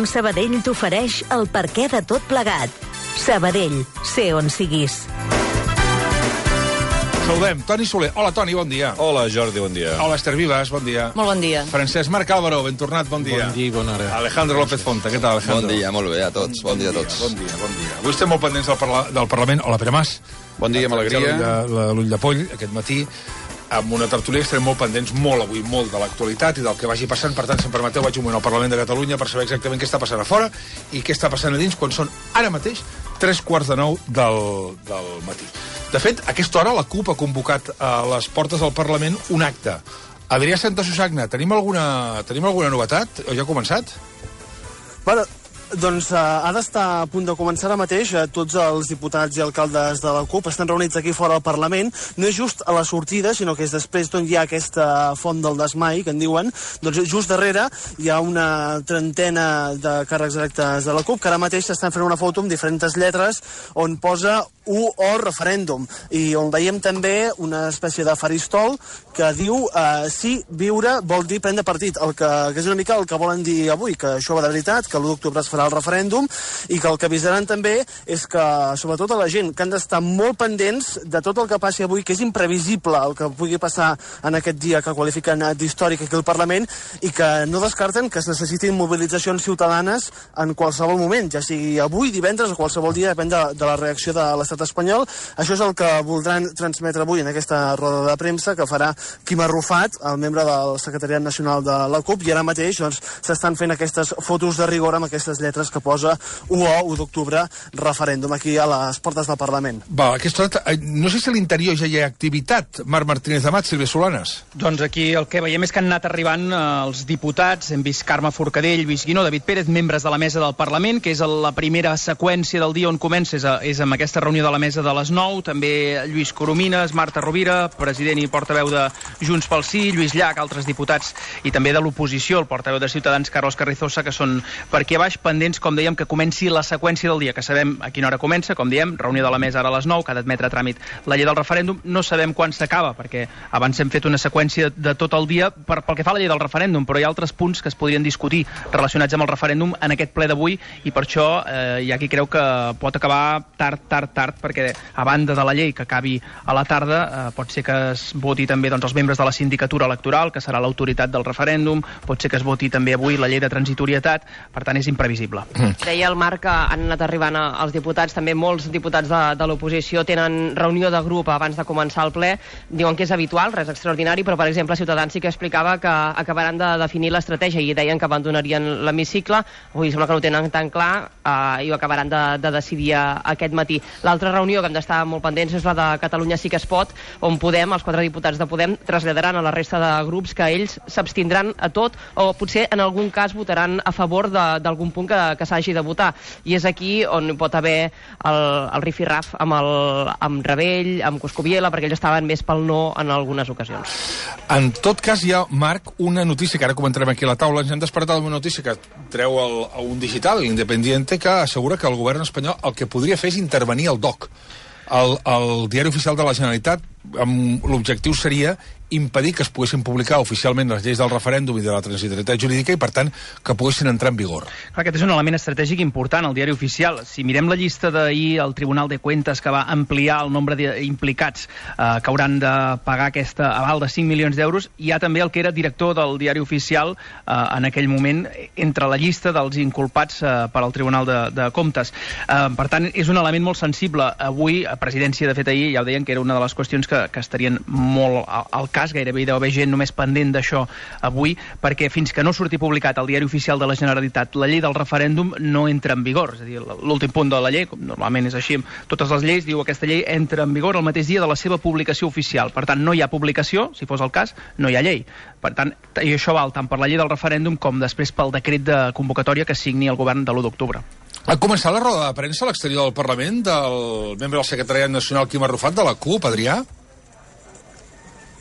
Sabadell t'ofereix el perquè de tot plegat. Sabadell, sé on siguis. Saludem Toni Soler. Hola, Toni, bon dia. Hola, Jordi, bon dia. Hola, Esther Vives, bon dia. Molt bon dia. Francesc Marc Álvaro, ben tornat, bon dia. Bon dia, bona hora. Alejandro López Fonta, què tal, Alejandro? Bon dia, molt bé a tots. Bon dia a tots. Bon dia, bon dia. Avui estem molt pendents del Parlament. Hola, Pere Mas. Bon dia, amb alegria. L'ull de poll, aquest matí, amb una tertúlia estarem molt pendents, molt avui, molt de l'actualitat i del que vagi passant. Per tant, si em permeteu, vaig un moment al Parlament de Catalunya per saber exactament què està passant a fora i què està passant a dins quan són ara mateix 3:45 del matí. De fet, a aquesta hora la CUP ha convocat a les portes del Parlament un acte. Adrià Santasusagna, tenim alguna novetat? O ja ha començat? Bueno, doncs ha d'estar a punt de començar ara mateix. Tots els diputats i alcaldes de la CUP estan reunits aquí fora del Parlament. No és just a la sortida, sinó que és després d'on hi ha aquesta font del desmai, que en diuen. Doncs just darrere hi ha una trentena de càrrecs electes de la CUP que ara mateix s'estan fent una foto amb diferents lletres on posa U o referèndum, i on veiem també una espècie de faristol que diu sí, viure vol dir prendre partit, que és una mica el que volen dir avui, que això va de veritat, que l'1 d'octubre es farà el referèndum, i que el que avisaran també és que, sobretot a la gent, que han d'estar molt pendents de tot el que passi avui, que és imprevisible el que pugui passar en aquest dia que qualifiquen d'històric aquí al Parlament, i que no descarten que es necessitin mobilitzacions ciutadanes en qualsevol moment, ja sigui avui, divendres o qualsevol dia, depèn de la reacció de l'estat espanyol. Això és el que voldran transmetre avui en aquesta roda de premsa que farà Quim Arrufat, el membre del Secretariat Nacional de la CUP, i ara mateix s'estan fent aquestes fotos de rigor amb aquestes lletres que posa 1 d'octubre referèndum aquí a les portes del Parlament. Va, aquesta hora, no sé si a l'interior ja hi ha activitat. Marc Martínez de Mat, Sílvia Solanes. Doncs aquí el que veiem és que han anat arribant els diputats. Hem vist Carme Forcadell, Lluís Guinó, David Pérez, membres de la mesa del Parlament, que és la primera seqüència del dia on comença, és amb aquesta reunió de la mesa de les 9, també Lluís Coromines, Marta Rovira, president i portaveu de Junts pel Sí, Lluís Llach, altres diputats, i també de l'oposició, el portaveu de Ciutadans, Carlos Carrizosa, que són per aquí a baix pendents, com dèiem, que comenci la seqüència del dia, que sabem a quina hora comença, com diem, reunió de la mesa ara a les 9, que ha d'admetre a tràmit la llei del referèndum. No sabem quan s'acaba, perquè abans hem fet una seqüència de tot el dia pel que fa a la llei del referèndum, però hi ha altres punts que es podrien discutir relacionats amb el referèndum en aquest ple d'avui, i per això hi ha qui creu que pot acabar tard, perquè a banda de la llei que acabi a la tarda, pot ser que es voti també els membres de la sindicatura electoral, que serà l'autoritat del referèndum, pot ser que es voti també avui la llei de transitorietat, per tant és imprevisible. Deia el Marc que han anat arribant els diputats, també molts diputats de l'oposició tenen reunió de grup abans de començar el ple, diuen que és habitual, res extraordinari, però per exemple Ciutadans sí que explicava que acabaran de definir l'estratègia i deien que abandonarien l'hemicicle. Avui sembla que no ho tenen tan clar i ho acabaran de decidir aquest matí. L'altra reunió que hem d'estar molt pendents és la de Catalunya Sí que es pot, on Podem, els 4 diputats de Podem, traslladaran a la resta de grups que ells s'abstindran a tot o potser en algun cas votaran a favor d'algun punt que s'hagi de votar. I és aquí on pot haver el rifirraf amb Rebell, amb Coscubiela, perquè ells estaven més pel no en algunes ocasions. En tot cas, hi ha, Marc, una notícia que ara comentarem aquí a la taula. Ens hem despertat amb una notícia que treu a un digital, l'Independiente, que assegura que el govern espanyol el que podria fer és intervenir el DOC, el Diari Oficial de la Generalitat. L'objectiu seria impedir que es poguessin publicar oficialment les lleis del referèndum i de la transitorietat jurídica i, per tant, que poguessin entrar en vigor. Clar, aquest és un element estratègic important, el diari oficial. Si mirem la llista d'ahir, el Tribunal de Cuentas, que va ampliar el nombre d'implicats que hauran de pagar aquesta aval de 5 milions d'euros, hi ha també el que era director del diari oficial en aquell moment entre la llista dels inculpats per al Tribunal de Comptes. Per tant, és un element molt sensible. Avui, a presidència, de fet, ahir ja ho deien que era una de les qüestions que estarien molt al cas, gairebé hi deu haver gent només pendent d'això avui, perquè fins que no surti publicat al Diari Oficial de la Generalitat la llei del referèndum no entra en vigor. És a dir, l'últim punt de la llei, com normalment és així amb totes les lleis, diu aquesta llei entra en vigor el mateix dia de la seva publicació oficial. Per tant, no hi ha publicació, si fos el cas, no hi ha llei. Per tant, i això val tant per la llei del referèndum com després pel decret de convocatòria que signi el govern de l'1 d'octubre. Ha començat la roda de premsa a l'exterior del Parlament del membre del Secretariat Nacional Quim Arrufat de la CUP, Adrià?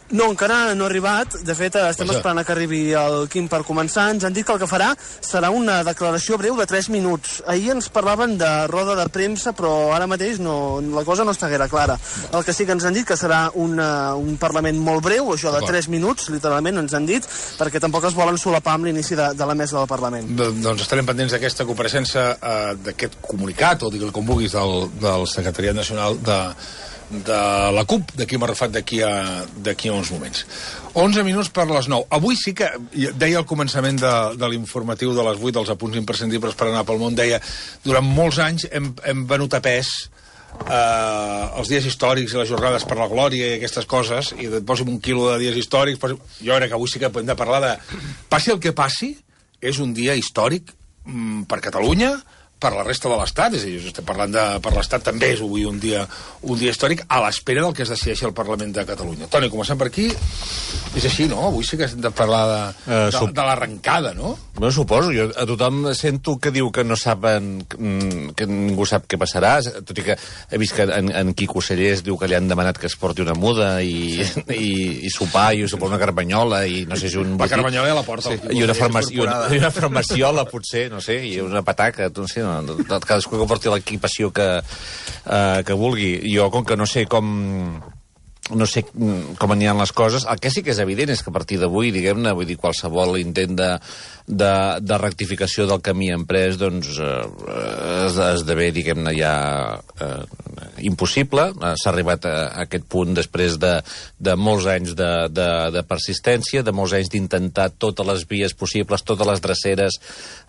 No, encara no ha arribat. De fet, estem esperant que arribi el Quim per començar. Ens han dit que el que farà serà una declaració breu de 3 minuts. Ahir ens parlaven de roda de premsa, però ara mateix la cosa no està gaire clara. El que sí que ens han dit que serà un Parlament molt breu, això de 3 minuts, literalment ens han dit, perquè tampoc es volen solapar amb l'inici de la mesa del Parlament. Doncs estarem pendents d'aquesta compareixença, d'aquest comunicat, o digue'l com vulguis, del Secretariat Nacional de la CUP, de Quim Arrufat, d'aquí a uns moments. 11 minuts per les 9. Avui sí que, deia al començament de l'informatiu de les 8, dels apunts imprescindibles per anar pel món, deia, durant molts anys hem venut a pes els dies històrics i les jornades per la glòria i aquestes coses, i posi'm un quilo de dies històrics. Jo crec que avui sí que hem de parlar de... Passi el que passi, és un dia històric per Catalunya, per la resta de l'Estat, és a dir, estem parlant per l'Estat també és avui un dia històric a l'espera del que es decideixi al Parlament de Catalunya. Toni, comencem per aquí. És així, no? Avui sí que hem de parlar de l'arrencada, no? Bueno, suposo. Jo a tothom sento que diu que no saben, que ningú sap què passarà, tot i que he vist que en Quico Cellers diu que li han demanat que es porti una muda i sopar, i sopar una carmanyola, i no sé si un... La carmanyola a la porta. I una farmaciola, potser, no sé, i una pataca, no sé, cadascú que porti l'equipació que vulgui. Jo, com que no sé com aniran les coses, el que sí que és evident és que a partir d'avui, diguem-ne, vull dir, qualsevol intent de rectificació del camí emprès, doncs esdevé, diguem-ne, ja impossible. S'ha arribat a aquest punt després de molts anys de persistència, de molts anys d'intentar totes les vies possibles, totes les dreceres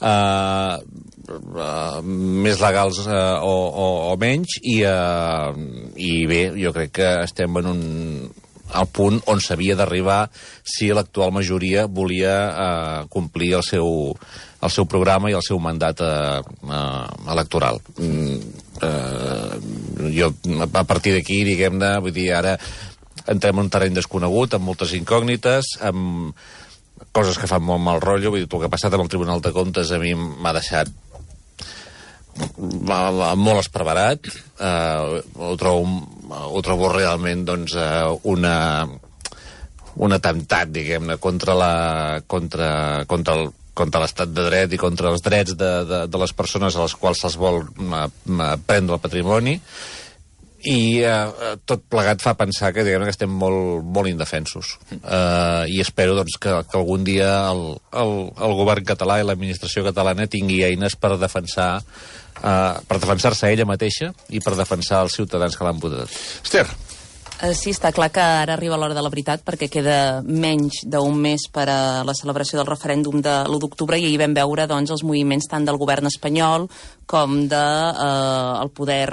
més legals o menys, i bé, jo crec que estem en al punt on s'havia d'arribar si l'actual majoria volia complir el seu programa i el seu mandat electoral. Jo, a partir d'aquí, diguem-ne, vull dir, ara entrem en un terreny desconegut, amb moltes incògnites, amb coses que fan molt mal rotllo. Vull dir, el que ha passat amb el Tribunal de Comptes a mi m'ha deixat molt esparverat. Ho trobo realment, doncs, un atemptat, diguem-ne, contra l'estat de dret i contra els drets de les persones a les quals se'ls vol prendre el patrimoni, i tot plegat fa pensar que, diguem-ne, que estem molt indefensos, i espero, doncs, que algun dia el govern català i l'administració catalana tingui eines per defensar-se ella mateixa i per defensar els ciutadans que l'han votat. Esther. Sí, està clar que ara arriba l'hora de la veritat, perquè queda menys d'un mes per a la celebració del referèndum de l'1 d'octubre, i ahir vam veure, doncs, els moviments tant del govern espanyol com del poder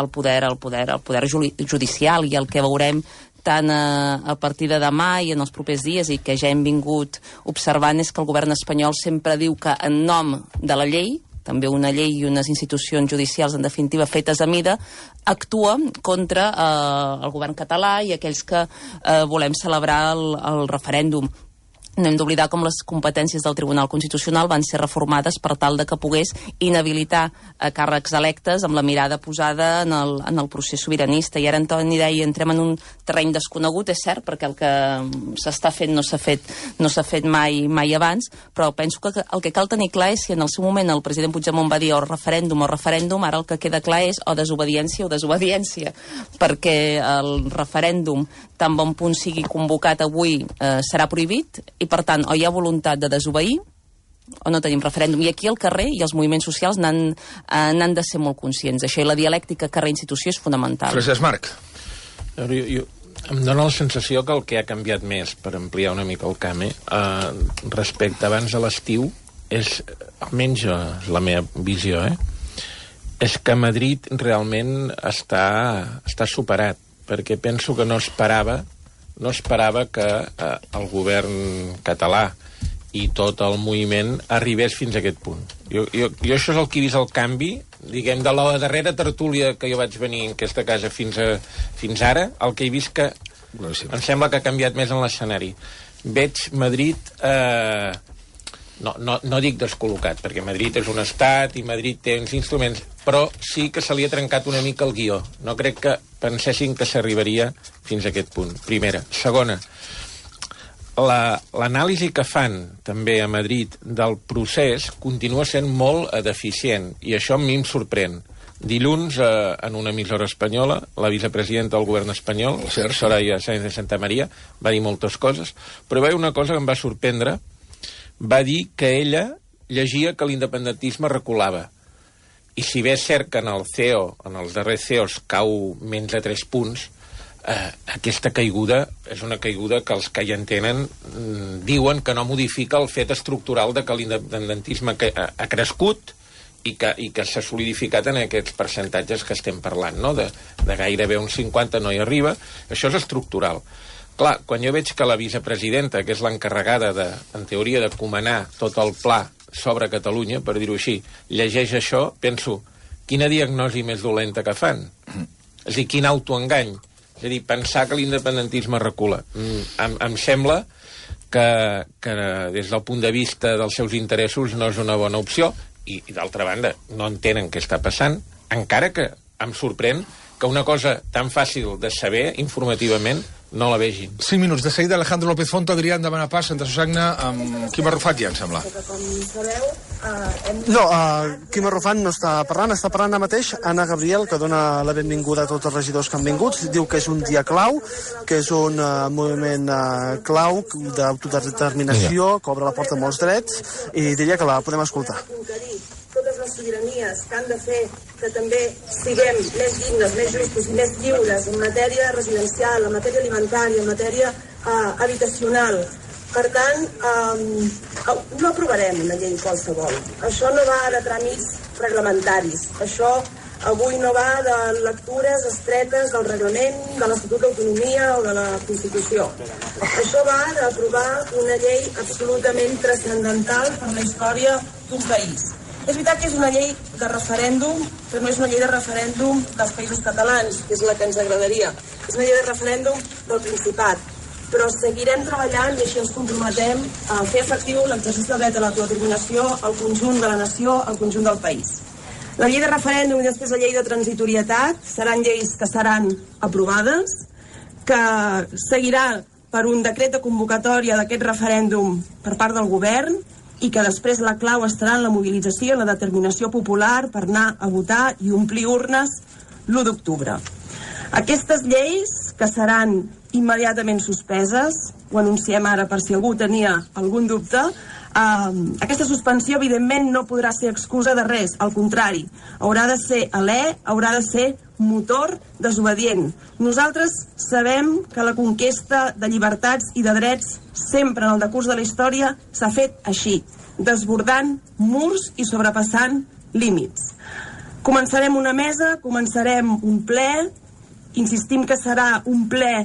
judicial, i el que veurem tant a partir de demà i en els propers dies, i que ja hem vingut observant, és que el govern espanyol sempre diu que en nom de la llei, també una llei i unes institucions judicials, en definitiva, fetes a mida, actua contra el govern català i aquells que volem celebrar el referèndum. No hem d'oblidar com les competències del Tribunal Constitucional van ser reformades per tal de que pogués inhabilitar càrrecs electes amb la mirada posada en el procés sobiranista. I ara Antoni deia, entrem en un terreny desconegut, és cert, perquè el que s'està fent no s'ha fet mai abans, però penso que el que cal tenir clar és si en el seu moment el president Puigdemont va dir o referèndum, ara el que queda clar és o desobediència, perquè el referèndum, tan bon punt sigui convocat avui, serà prohibit, i per tant, o hi ha voluntat de desobeir o no tenim referèndum. I aquí al carrer i els moviments socials n'han de ser molt conscients. Això, i la dialèctica carrer-institució és fonamental. Francesc Marc. Jo em dóna la sensació que el que ha canviat més, per ampliar una mica el camp, respecte abans de l'estiu, és, almenys la meva visió, és que Madrid realment està superat, perquè penso que no esperava que el govern català i tot el moviment arribés fins a aquest punt. Jo això és el que he vist el canvi, diguem, de la darrera tertúlia que jo vaig venir en aquesta casa fins ara, el que he vist que em sembla que ha canviat més en l'escenari. Veig Madrid no dic descol·locat, perquè Madrid és un estat i Madrid té uns instruments, però sí que se li ha trencat una mica el guió. No crec que pensessin que s'arribaria fins a aquest punt. Primera. Segona, l'anàlisi que fan també a Madrid del procés continua sent molt deficient, i això a mi em sorprèn. Dilluns, en una emissora espanyola, la vicepresidenta del govern espanyol, Soraya Sáenz de Santamaría, va dir moltes coses, però va dir una cosa que em va sorprendre. Va dir que ella llegia que l'independentisme reculava. I si bé és cert que en el CEO, en els darrers CEOs, cau menys de 3 punts, aquesta caiguda és una caiguda que els que hi entenen diuen que no modifica el fet estructural de que l'independentisme ha crescut i que s'ha solidificat en aquests percentatges que estem parlant, no? De gairebé un 50 no hi arriba. Això és estructural. Clar, quan jo veig que la vicepresidenta, que és l'encarregada, en teoria, de comanar tot el pla sobre Catalunya, per dir-ho així, llegeix això, penso, quina diagnosi més dolenta que fan? És a dir, quin autoengany? És a dir, pensar que l'independentisme recula. Em sembla que des del punt de vista dels seus interessos no és una bona opció, i d'altra banda, no entenen què està passant, encara que em sorprèn que una cosa tan fàcil de saber informativament no la vegin. 5 minuts. De seguida, Alejandro López Fonta, Adrià, en demanar pas, entre Susagna, amb Quim Arrufat, ja em sembla. No, Quim Arrufat no està parlant ara mateix Anna Gabriel, que dona la benvinguda a tots els regidors que han vingut. Diu que és un dia clau, que és un moviment clau d'autodeterminació, que obre la porta a molts drets, i diria que la podem escoltar. Totes les sobiranies que han de fer que també siguem més dignes, més justos i més lliures en matèria residencial, en matèria alimentària, en matèria habitacional. Per tant, no aprovarem una llei qualsevol. Això no va de tràmits reglamentaris. Això avui no va de lectures estretes del reglament, de l'Estatut d'Autonomia o de la Constitució. Això va d'aprovar una llei absolutament transcendental per la història d'un país. És veritat que és una llei de referèndum, però no és una llei de referèndum dels països catalans, que és la que ens agradaria. És una llei de referèndum del Principat. Però seguirem treballant i així ens comprometem a fer efectiu l'exercici del dret a l'autodeterminació al conjunt de la nació, al conjunt del país. La llei de referèndum i després la llei de transitorietat seran lleis que seran aprovades, que seguirà per un decret de convocatòria d'aquest referèndum per part del govern, i que després la clau estarà en la mobilització i la determinació popular per anar a votar i omplir urnes l'1 d'octubre. Aquestes lleis, que seran immediatament suspeses, ho anunciem ara per si algú tenia algun dubte, aquesta suspensió evidentment no podrà ser excusa de res, al contrari, haurà de ser alè, haurà de ser motor desobedient. Nosaltres sabem que la conquesta de llibertats i de drets sempre en el decurs de la història s'ha fet així, desbordant murs i sobrepassant límits. Començarem una mesa, començarem un ple, insistim que serà un ple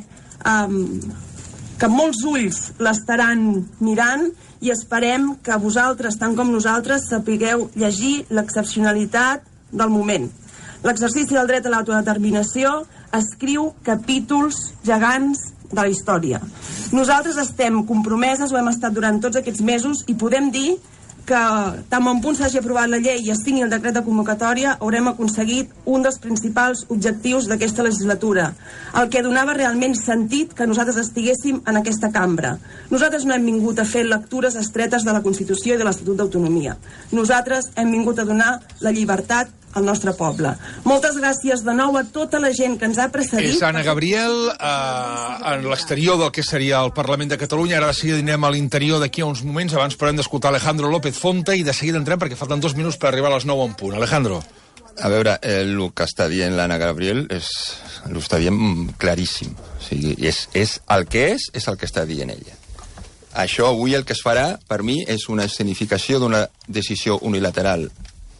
que molts ulls l'estaran mirant i esperem que vosaltres, tant com nosaltres, sapigueu llegir l'excepcionalitat del moment. L'exercici del dret a l'autodeterminació escriu capítols gegants de la història. Nosaltres estem compromeses, ho hem estat durant tots aquests mesos, i podem dir que tant bon punt s'hagi aprovat la llei i es tingui el decret de convocatòria, haurem aconseguit un dels principals objectius d'aquesta legislatura, el que donava realment sentit que nosaltres estiguéssim en aquesta cambra. Nosaltres no hem vingut a fer lectures estretes de la Constitució i de l'Estatut d'Autonomia. Nosaltres hem vingut a donar la llibertat al nostre poble. Moltes gràcies de nou a tota la gent que ens ha precedit. És Anna Gabriel, en l'exterior del que seria el Parlament de Catalunya. Ara de seguida anem a l'interior d'aquí a uns moments. Abans però hem d'escoltar Alejandro López Fonta i de seguida entrem perquè falten 2 minuts per arribar a les 9 en punt. Alejandro. A veure, el que està dient l'Anna Gabriel ho està dient claríssim. O sigui, és el que és el que està dient ella. Això avui el que es farà, per mi, és una escenificació d'una decisió unilateral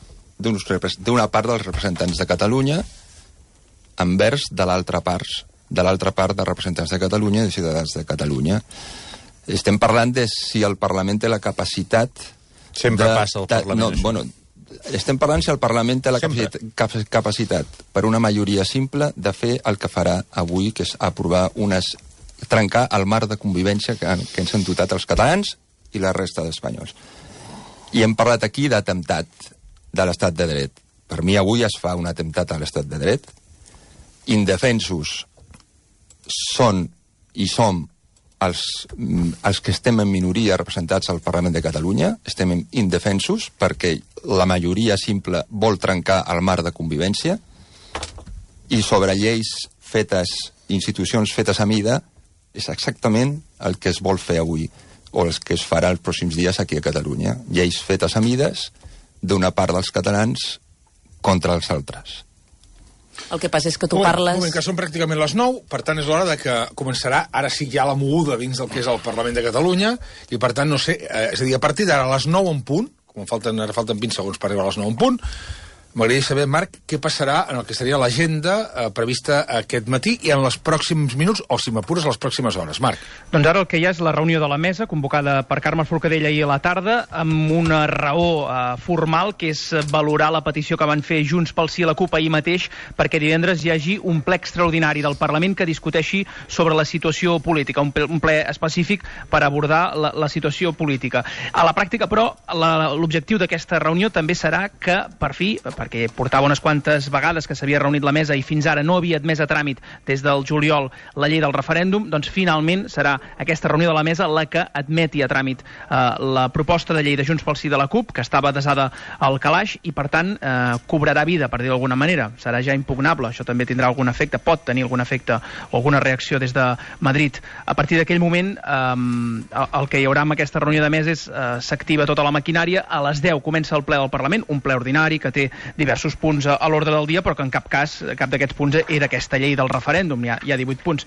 d'una part dels representants de Catalunya envers de l'altra part de representants de Catalunya i de ciutadans de Catalunya. Estem parlant de si el Parlament té la capacitat... Sempre passa al Parlament. Estem parlant si el Parlament té la capacitat per una majoria simple de fer el que farà avui, que és aprovar trencar el marc de convivència que ens han dotat els catalans i la resta d'espanyols. I hem parlat aquí d'atemptat de l'estat de dret. Per mi avui es fa un atemptat a l'estat de dret. Indefensos són i som els que estem en minoria representats al Parlament de Catalunya. Estem indefensos perquè la majoria simple vol trencar el marc de convivència, i sobre lleis fetes, institucions fetes a mida, és exactament el que es vol fer avui, o el que es farà els pròxims dies aquí a Catalunya. Lleis fetes a mides d'una part dels catalans contra els altres. El que passa és que tu parles... Un moment, que són pràcticament les 9, per tant és l'hora de que començarà, ara sí ja la moguda dins del que és el Parlament de Catalunya, i per tant, no sé, és a dir, a partir d'ara a les 9 en punt, com ara falten 20 segons per arribar a les 9 en punt, m'agradaria saber, Marc, què passarà en el que seria l'agenda prevista aquest matí i en els pròxims minuts, o si m'apures, les pròximes hores. Marc. Doncs ara el que hi ha és la reunió de la mesa, convocada per Carme Forcadell ahir a la tarda, amb una raó formal, que és valorar la petició que van fer Junts pel Sí i la CUP ahir mateix, perquè divendres hi hagi un ple extraordinari del Parlament que discuteixi sobre la situació política, un ple específic per abordar la situació política. A la pràctica, però, l'objectiu d'aquesta reunió també serà que, per fi, perquè portava unes quantes vegades que s'havia reunit la mesa i fins ara no havia admès a tràmit des del juliol la llei del referèndum, doncs finalment serà aquesta reunió de la mesa la que admeti a tràmit la proposta de llei de Junts pel Sí de la CUP, que estava desada al calaix i, per tant, cobrarà vida, per dir d'alguna manera. Serà ja impugnable. Això també tindrà algun efecte, pot tenir algun efecte o alguna reacció des de Madrid. A partir d'aquell moment, el que hi haurà en aquesta reunió de mesa és s'activa tota la maquinària. A les 10 comença el ple del Parlament, un ple ordinari que té diversos punts a l'ordre del dia, però que en cap cas, cap d'aquests punts era aquesta llei del referèndum, hi ha 18 punts.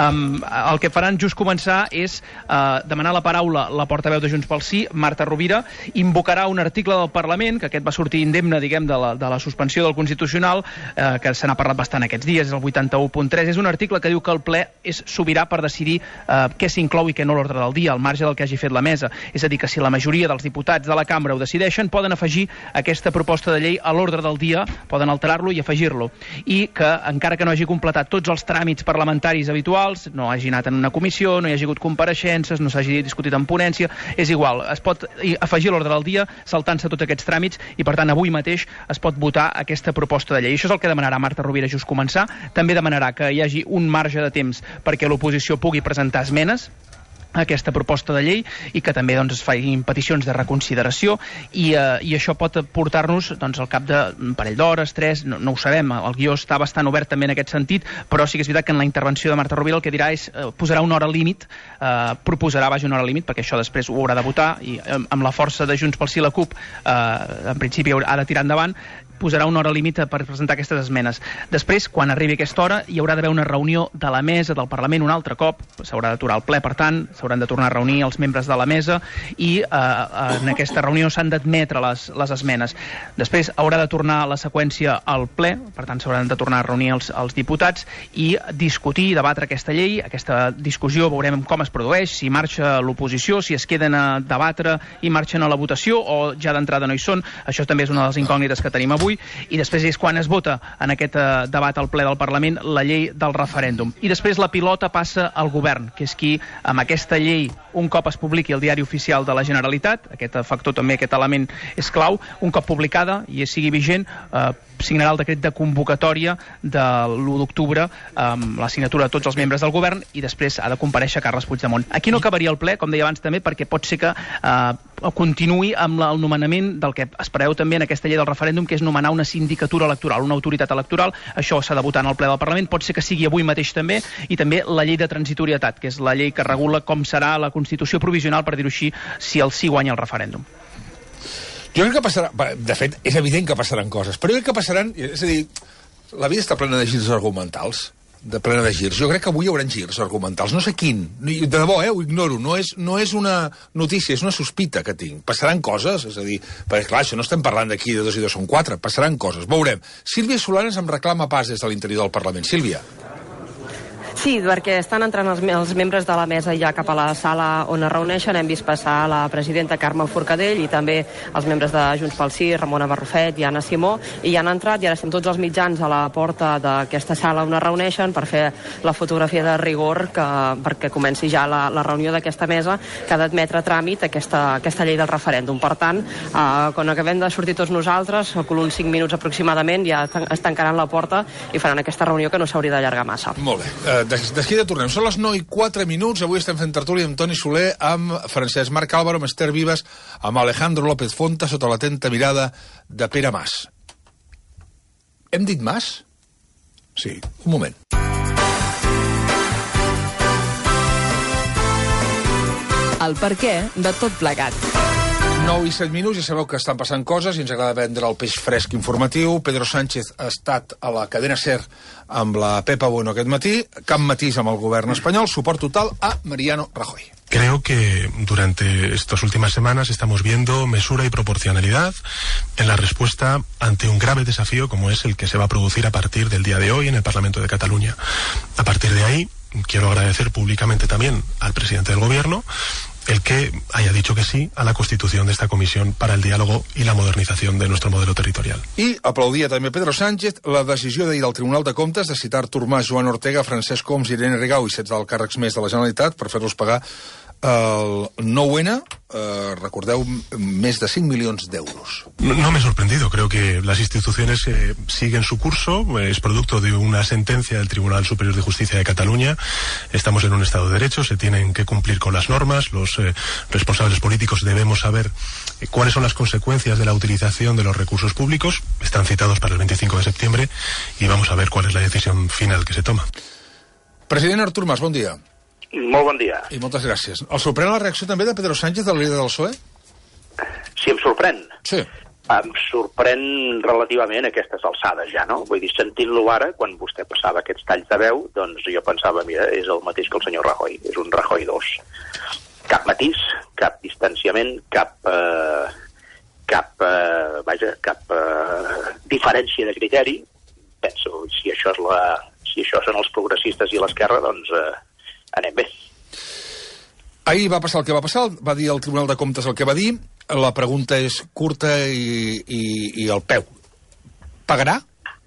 El que faran just començar és demanar la paraula la portaveu de Junts pel Sí, Marta Rovira, invocarà un article del Parlament, que aquest va sortir indemne, diguem, de la suspensió del Constitucional, que se n'ha parlat bastant aquests dies, és el 81.3, és un article que diu que el ple és sobirà per decidir què s'inclou i què no a l'ordre del dia, al marge del que hagi fet la mesa. És a dir, que si la majoria dels diputats de la cambra ho decideixen, poden afegir aquesta proposta de llei a l'ordre del dia, poden alterar-lo i afegir-lo, i que encara que no hagi completat tots els tràmits parlamentaris habituals, no hagi anat en una comissió, no hi hagi hagut compareixences, no s'hagi discutit en ponència, és igual, es pot afegir a l'ordre del dia saltant-se tots aquests tràmits i, per tant, avui mateix es pot votar aquesta proposta de llei. Això és el que demanarà Marta Rovira just començar. També demanarà que hi hagi un marge de temps perquè l'oposició pugui presentar esmenes a aquesta proposta de llei i que també es facin peticions de reconsideració i això pot portar-nos al cap d'un parell d'hores, 3, no ho sabem, el guió està bastant obert també en aquest sentit, però sí que és veritat que en la intervenció de Marta Rovira el que dirà és posarà una hora límit, proposarà una hora límit, perquè això després ho haurà de votar i amb la força de Junts pel Sí i la CUP en principi ha de tirar endavant, posarà una hora límit per presentar aquestes esmenes. Després, quan arribi aquesta hora, hi haurà d'haver una reunió de la mesa del Parlament un altre cop, s'haurà d'aturar el ple, per tant, s'hauran de tornar a reunir els membres de la mesa i en aquesta reunió s'han d'admetre les esmenes. Després haurà de tornar la seqüència al ple, per tant s'hauran de tornar a reunir els diputats i discutir, debatre aquesta llei. Aquesta discussió veurem com es produeix, si marxa l'oposició, si es queden a debatre i marxen a la votació o ja d'entrada no hi són. Això també és una de les incògnites que tenim avui. I després és quan es vota en aquest debat al ple del Parlament la llei del referèndum. I després la pilota passa al govern, que és qui, amb aquesta llei, un cop es publiqui al Diari Oficial de la Generalitat, aquest factor també, aquest element és clau, un cop publicada i sigui vigent, signarà el decret de convocatòria de l'1 d'octubre amb la signatura de tots els membres del govern i després ha de comparèixer Carles Puigdemont. Aquí no acabaria el ple, com deia abans també, perquè pot ser que continuï amb el nomenament del que es preveu també en aquesta llei del referèndum, que és nomenar una sindicatura electoral, una autoritat electoral. Això s'ha de votar en el ple del Parlament, pot ser que sigui avui mateix també, i també la llei de transitorietat, que és la llei que regula com serà la Constitució provisional, per dir-ho així, si el sí guanya el referèndum. Jo crec que passarà... De fet, és evident que passaran coses, però jo crec que passaran... És a dir, la vida està plena de girs argumentals, plena de girs. Jo crec que avui hi haurà girs argumentals. No sé quin. De debò, ho ignoro. No és una notícia, és una sospita que tinc. Passaran coses, és a dir... Perquè, clar, això no estem parlant d'aquí de 2 i 2 són 4. Passaran coses. Veurem. Sílvia Solanes em reclama pas des de l'interior del Parlament. Sílvia. Sí, perquè estan entrant els membres de la mesa ja cap a la sala on es reuneixen. Hem vist passar la presidenta Carme Forcadell i també els membres de Junts pel Sí, Ramona Barrufet i Anna Simó, i ja han entrat, i ara estem tots els mitjans a la porta d'aquesta sala on es reuneixen per fer la fotografia de rigor perquè comenci ja la reunió d'aquesta mesa que ha d'admetre a tràmit aquesta llei del referèndum. Per tant, quan acabem de sortir tots nosaltres, con uns 5 minuts aproximadament, ja es tancaran la porta i faran aquesta reunió que no s'hauria d'allargar massa. Molt bé. D'aquí ja tornem. Són les 9:04. Avui estem fent tertúlia amb Toni Soler, amb Francesc Marc Álvaro, amb Esther Vives, amb Alejandro López Fonta, sota l'atenta mirada de Pere Mas. Hem dit Mas? Sí, un moment. El perquè de tot plegat. 9:07, ja sabeu que estan passant coses i ens agrada vendre el peix fresc informatiu. Pedro Sánchez ha estat a la cadena SER amb la Pepa Bueno aquest matí, cap matís amb el govern espanyol, suport total a Mariano Rajoy. Creo que durante estas últimas semanas estamos viendo mesura y proporcionalidad en la respuesta ante un grave desafío como es el que se va a producir a partir del día de hoy en el Parlamento de Cataluña. A partir de ahí, quiero agradecer públicamente también al presidente del Gobierno el que haya dicho que sí a la constitución de esta comisión para el diálogo y la modernización de nuestro modelo territorial. I aplaudia també Pedro Sánchez la decisió d'ahir del Tribunal de Comptes de citar Artur Mas, Joan Ortega, Francesc Homs i Irene Rigau i 16 alts càrrecs més de la Generalitat per fer-los pagar el 9-N, recordeu, més de 5 milions d'euros. No me he sorprendido, creo que las instituciones siguen su curso, es producto de una sentencia del Tribunal Superior de Justicia de Cataluña, estamos en un Estado de Derecho, se tienen que cumplir con las normas, los responsables políticos debemos saber cuáles son las consecuencias de la utilización de los recursos públicos, están citados para el 25 de septiembre y vamos a ver cuál es la decisión final que se toma. President Artur Mas, bon dia. Molt bon dia. I moltes gràcies. El sorprèn la reacció també de Pedro Sánchez, del líder del PSOE? Sí, em sorprèn. Sí. Em sorprèn relativament a aquestes alçades ja, no? Vull dir, sentint-lo ara, quan vostè passava aquests talls de veu, doncs jo pensava, mira, és el mateix que el senyor Rajoy, és un Rajoy 2. Cap matís, cap distanciament, cap diferència de criteri. Penso, si això són els progressistes i l'esquerra, doncs anem bé. Ahir va passar el que va passar, va dir el Tribunal de Comptes el que va dir. La pregunta és curta i al peu. Pagarà?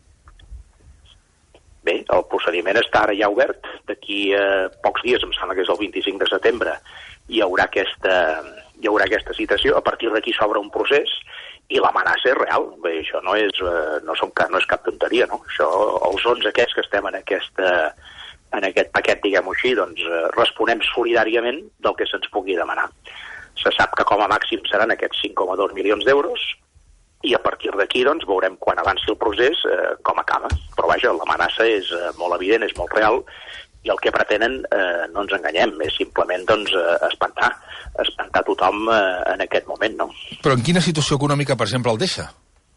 Bé, el procediment està ara ja obert. D'aquí a pocs dies, em sembla que és el 25 de setembre, hi haurà aquesta citació. A partir d'aquí s'obre un procés i l'amenaça és real. Bé, això no és cap tonteria, no? Això, els 11 aquests que estem en aquest paquet, diguem-ho així, doncs responem solidàriament del que se'ns pugui demanar. Se sap que com a màxim seran aquests 5,2 milions d'euros i a partir d'aquí doncs veurem quan avanci el procés com acaba. Però vaja, l'amenaça és molt evident, és molt real i el que pretenen, no ens enganyem, és simplement doncs espantar tothom en aquest moment, no? Però en quina situació econòmica, per exemple, el deixa?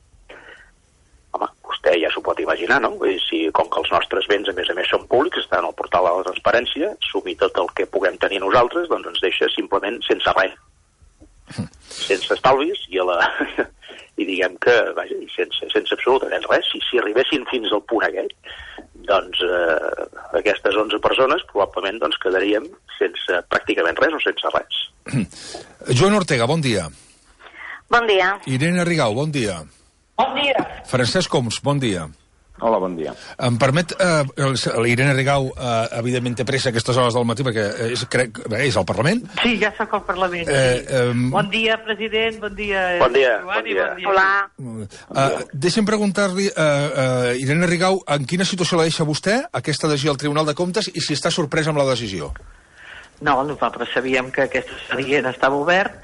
Home, vostè ja s'ho pot imaginar, no? Vull dir, si, com que els nostres béns, a més, són públics, estan al portal de la transparència, sumir tot el que puguem tenir nosaltres, doncs ens deixa simplement sense res. Sense estalvis i diguem que, vaja, sense absolutament res. Si arribessin fins al punt aquest, doncs aquestes 11 persones probablement doncs quedaríem sense pràcticament res o sense res. Joan Ortega, bon dia. Bon dia. Irene Rigau, bon dia. Bon dia. Francesc Homs, bon dia. Hola, bon dia. Em permet, l'Irene Rigau, evidentment té pressa a aquestes hores del matí perquè és al Parlament. Sí, ja sóc al Parlament. Bon dia, president, bon dia. Bon dia. Joan, bon dia. Hola. Deixem preguntar-li, Irene Rigau, en quina situació la deixa vostè aquesta decisió al Tribunal de Comptes i si està sorpresa amb la decisió? No, nosaltres sabíem que aquest expedient estava obert,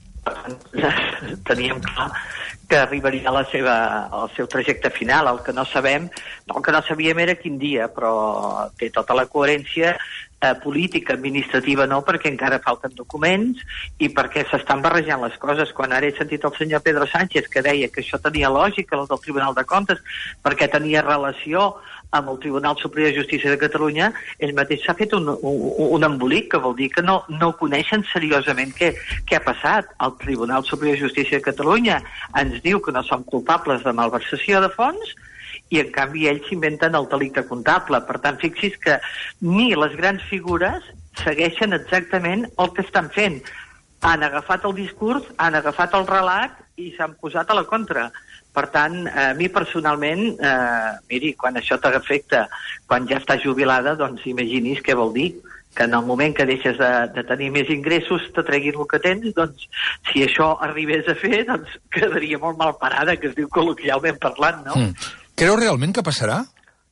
teníem clar que arribaria al seu trajecte final. El que no sabíem era quin dia, però té tota la coherència política, administrativa no, perquè encara falten documents i perquè s'estan barrejant les coses. Quan ara he sentit el senyor Pedro Sánchez que deia que això tenia lògica, el del Tribunal de Comptes, perquè tenia relació amb el Tribunal Superior de Justícia de Catalunya, ell mateix s'ha fet un embolic, que vol dir que no coneixen seriosament què ha passat. El Tribunal Superior de Justícia de Catalunya ens diu que no som culpables de malversació de fons i en canvi ells s'inventen el delicte comptable. Per tant, fixi's que ni les grans figures segueixen exactament el que estan fent. Han agafat el discurs, han agafat el relat i s'han posat a la contra. Per tant, a mi personalment, miri, quan això t'afecta, quan ja estàs jubilada, doncs imagini's què vol dir. Que en el moment que deixes de tenir més ingressos te treguin el que tens, doncs si això arribés a fer, doncs quedaria molt mal parada, que es diu col·loquialment parlant, no? Creu realment que passarà?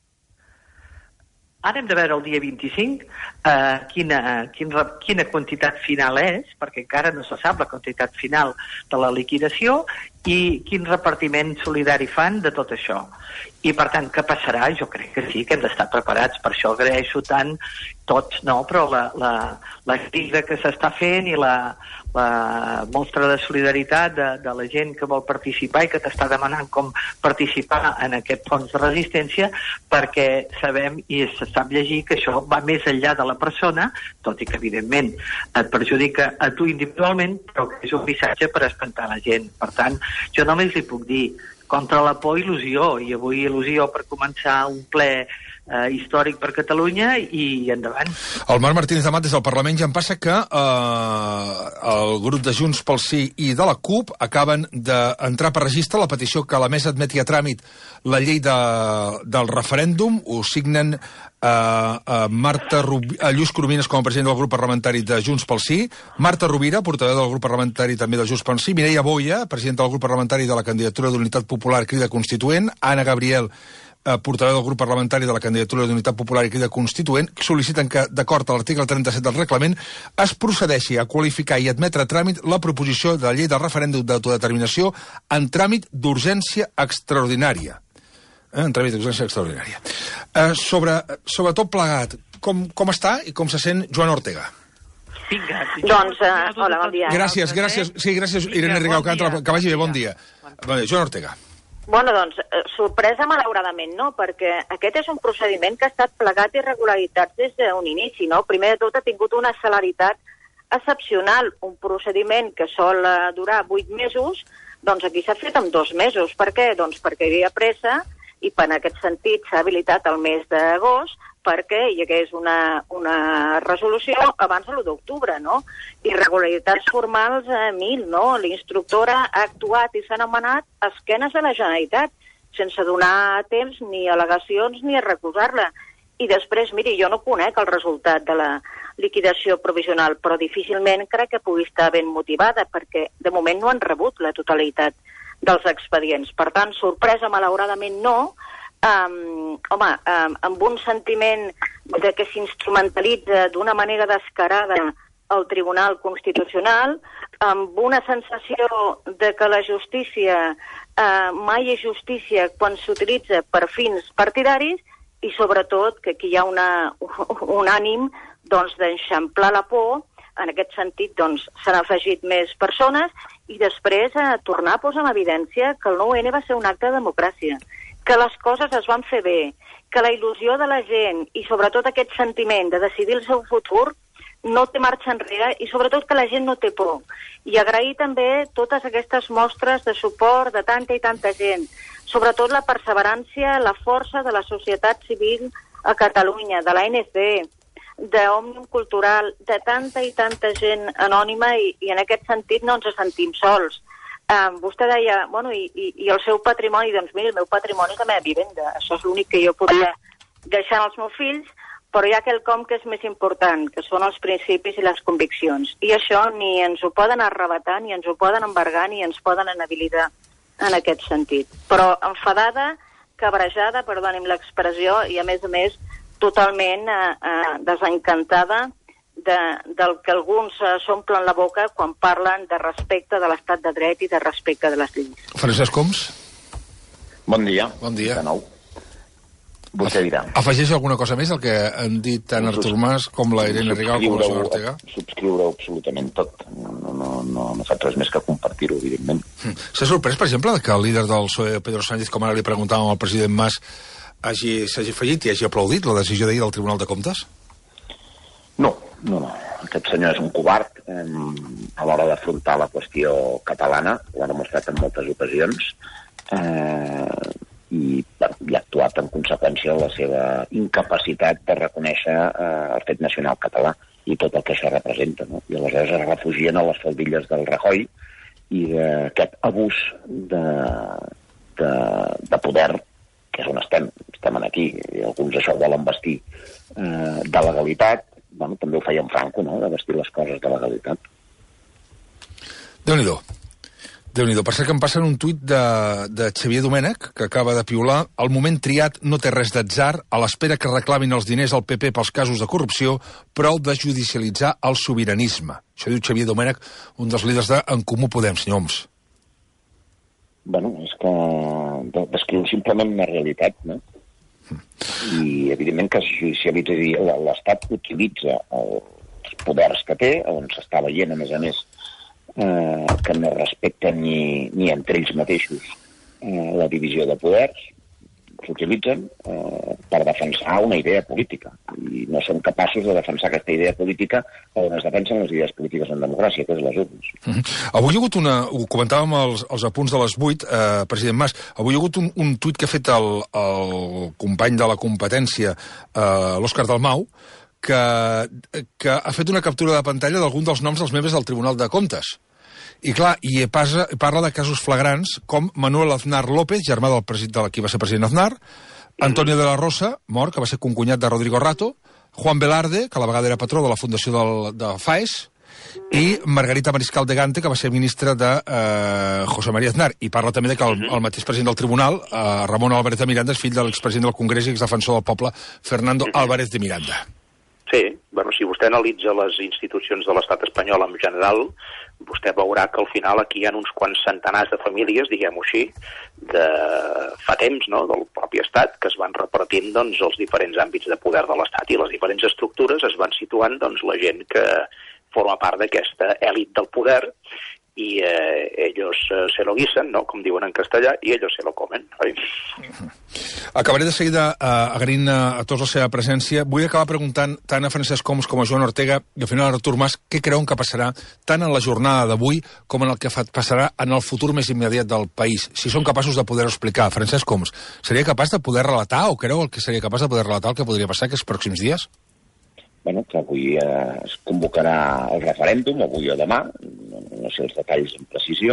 Ara hem de veure el dia 25 quina quantitat final és, perquè encara no se sap la quantitat final de la liquidació, i quin repartiment solidari fan de tot això. I, per tant, què passarà? Jo crec que sí, que hem d'estar preparats. Per això agraeixo tant tots, no? Però la crida que s'està fent i la mostra de solidaritat de la gent que vol participar i que t'està demanant com participar en aquest fons de resistència, perquè sabem i se sap llegir que això va més enllà de la persona, tot i que, evidentment, et perjudica a tu individualment, però que és un missatge per espantar la gent. Per tant, jo només li puc dir, contra la por, il·lusió, i avui il·lusió per començar un ple històric per Catalunya i endavant. El Marc Martínez Amat des del Parlament. Ja em passa que el grup de Junts pel Sí i de la CUP acaben d'entrar per registre la petició que la mesa admeti a tràmit la llei del referèndum. Ho signen Lluís Corominas com a president del grup parlamentari de Junts pel Sí, Marta Rovira, portaveu del grup parlamentari també de Junts pel Sí, Mireia Boia, presidenta del grup parlamentari de la candidatura d'Unitat Popular Crida Constituent, Anna Gabriel, portaveu del grup parlamentari de la candidatura d'Unitat Popular i Crida Constituent, sol·liciten que, d'acord amb l'article 37 del reglament, es procedeixi a qualificar i admetre a tràmit la proposició de llei del referèndum d'autodeterminació en tràmit d'urgència extraordinària. En tràmit d'urgència extraordinària. Sobre tot plegat, com està i com se sent Joana Ortega? Doncs, hola, bon dia. Gràcies, Irene Rigau, que vagi bé, bon dia. Joana Ortega. Bueno, doncs, sorpresa malauradament, no? Perquè aquest és un procediment que ha estat plegat d'irregularitats des d'un inici, no? Primer de tot ha tingut una celeritat excepcional, un procediment que sol durar 8 mesos, doncs aquí s'ha fet en 2 mesos. Per què? Doncs perquè hi havia pressa i en aquest sentit s'ha habilitat el mes d'agost perquè hi hagués una resolució abans de l'1 d'octubre, no? Irregularitats formals 1000, no? L'instructora ha actuat i s'ha anomenat a esquenes de la Generalitat, sense donar temps ni al·legacions ni a recusar-la. I després, miri, jo no conec el resultat de la liquidació provisional, però difícilment crec que pugui estar ben motivada, perquè de moment no han rebut la totalitat dels expedients. Per tant, sorpresa malauradament no, amb un sentiment de que s'instrumentalitza d'una manera descarada el Tribunal Constitucional, amb una sensació de que la justícia mai és justícia quan s'utilitza per fins partidaris i sobretot que aquí hi ha un ànim d'enxamplar la por. En aquest sentit, doncs, s'han afegit més persones i després tornar a posar en evidència que el 9-N va ser un acte de democràcia, que les coses es van fer bé, que la il·lusió de la gent i sobretot aquest sentiment de decidir el seu futur no té marxa enrere i sobretot que la gent no té por. I agrair també totes aquestes mostres de suport de tanta i tanta gent, sobretot la perseverància, la força de la societat civil a Catalunya, de l'ANC, d'Òmnium Cultural, de tanta i tanta gent anònima i en aquest sentit no ens sentim sols. Vostè deia, bueno, i el seu patrimoni, doncs mira, el meu patrimoni és la meva vivenda, això és l'únic que jo podria deixar als meus fills, però hi ha quelcom que és més important, que són els principis i les conviccions. I això ni ens ho poden arrebatar, ni ens ho poden embargar, ni ens poden inhabilitar en aquest sentit. Però enfadada, cabrejada, perdoni'm l'expressió, i a més totalment desencantada del que alguns s'omplen la boca quan parlen de respecte de l'estat de dret i de respecte de les lleis. Francesc Homs. Bon dia. Bon dia. De nou. Vostè dirà. Afegeix alguna cosa més al que han dit tant Artur Mas com la Irene Rigau com la Joana Ortega? Subscriure absolutament tot. No faig res més que compartir-ho, evidentment. S'ha sorprès, per exemple, que el líder del PSOE, Pedro Sánchez, com ara li preguntàvem al president Mas, s'hagi fallit i hagi aplaudit la decisió d'ahir del Tribunal de Comptes? No. Aquest senyor és un covard a l'hora d'afrontar la qüestió catalana, ho ha demostrat en moltes ocasions. i ha actuat en conseqüència de la seva incapacitat de reconèixer el fet nacional català i tot el que això representa, no? I aleshores es refugien a les faldilles del Rajoy i d'aquest abús de poder, que és on estem aquí, i alguns això volen vestir de legalitat. Bueno, també ho feia en Franco, no?, de vestir les coses de legalitat. Déu-n'hi-do. Per cert que em passen un tuit de Xavier Domènech, que acaba de piular: el moment triat no té res d'atzar, a l'espera que reclamin els diners al PP pels casos de corrupció, prou de judicialitzar el sobiranisme. Això diu Xavier Domènech, un dels líders d'En Comú Podem, senyor Homs. Bueno, és que descriu simplement una realitat, no? I, evidentment, que l'Estat utilitza els poders que té, on s'està veient, a més, que no respecten ni entre ells mateixos la divisió de poders, s'utilitzen per defensar una idea política. I no són capaços de defensar aquesta idea política on es defensen les idees polítiques en democràcia, que és les urnes. Avui hi ha hagut ho comentàvem als apunts de les 8, president Mas, avui hi ha hagut un tuit que ha fet el company de la competència, l'Òscar Dalmau, que ha fet una captura de pantalla d'algun dels noms dels membres del Tribunal de Comptes. I clar, parla de casos flagrants com Manuel Aznar López, germà de qui va ser president Aznar, Antonio de la Rosa, mort, que va ser concunyat de Rodrigo Rato, Juan Velarde, que a la vegada era patró de la fundació de FAES, i Margarita Mariscal de Gante, que va ser ministra de José María Aznar. I parla també que el mateix president del Tribunal, Ramon Álvarez de Miranda, és fill de l'expresident del Congrés i exdefensor del poble, Fernando Álvarez de Miranda. Sí, bueno, si vostè analitza les institucions de l'estat espanyol en general, vostè veurà que al final aquí hi ha uns quants centenars de famílies, diguem-ho així, de fa temps, no?, del propi estat, que es van repartint, doncs, els diferents àmbits de poder de l'estat, i les diferents estructures es van situant, doncs, la gent que forma part d'aquesta èlit del poder, i ellos se lo guisen, no?, com diuen en castellà, i ellos se lo comen, oi? Acabaré de seguida agraint a tots la seva presència. Vull acabar preguntant tant a Francesc Homs com a Joan Ortega i al final a Artur Mas què creuen que passarà tant en la jornada d'avui com en el que passarà en el futur més immediat del país, si són capaços de poder-ho explicar. Francesc Homs, seria capaç de poder relatar o creu que seria capaç de poder relatar el que podria passar aquests pròxims dies? Bueno, que avui es convocarà el referèndum, avui o demà, no sé els detalls amb precisió,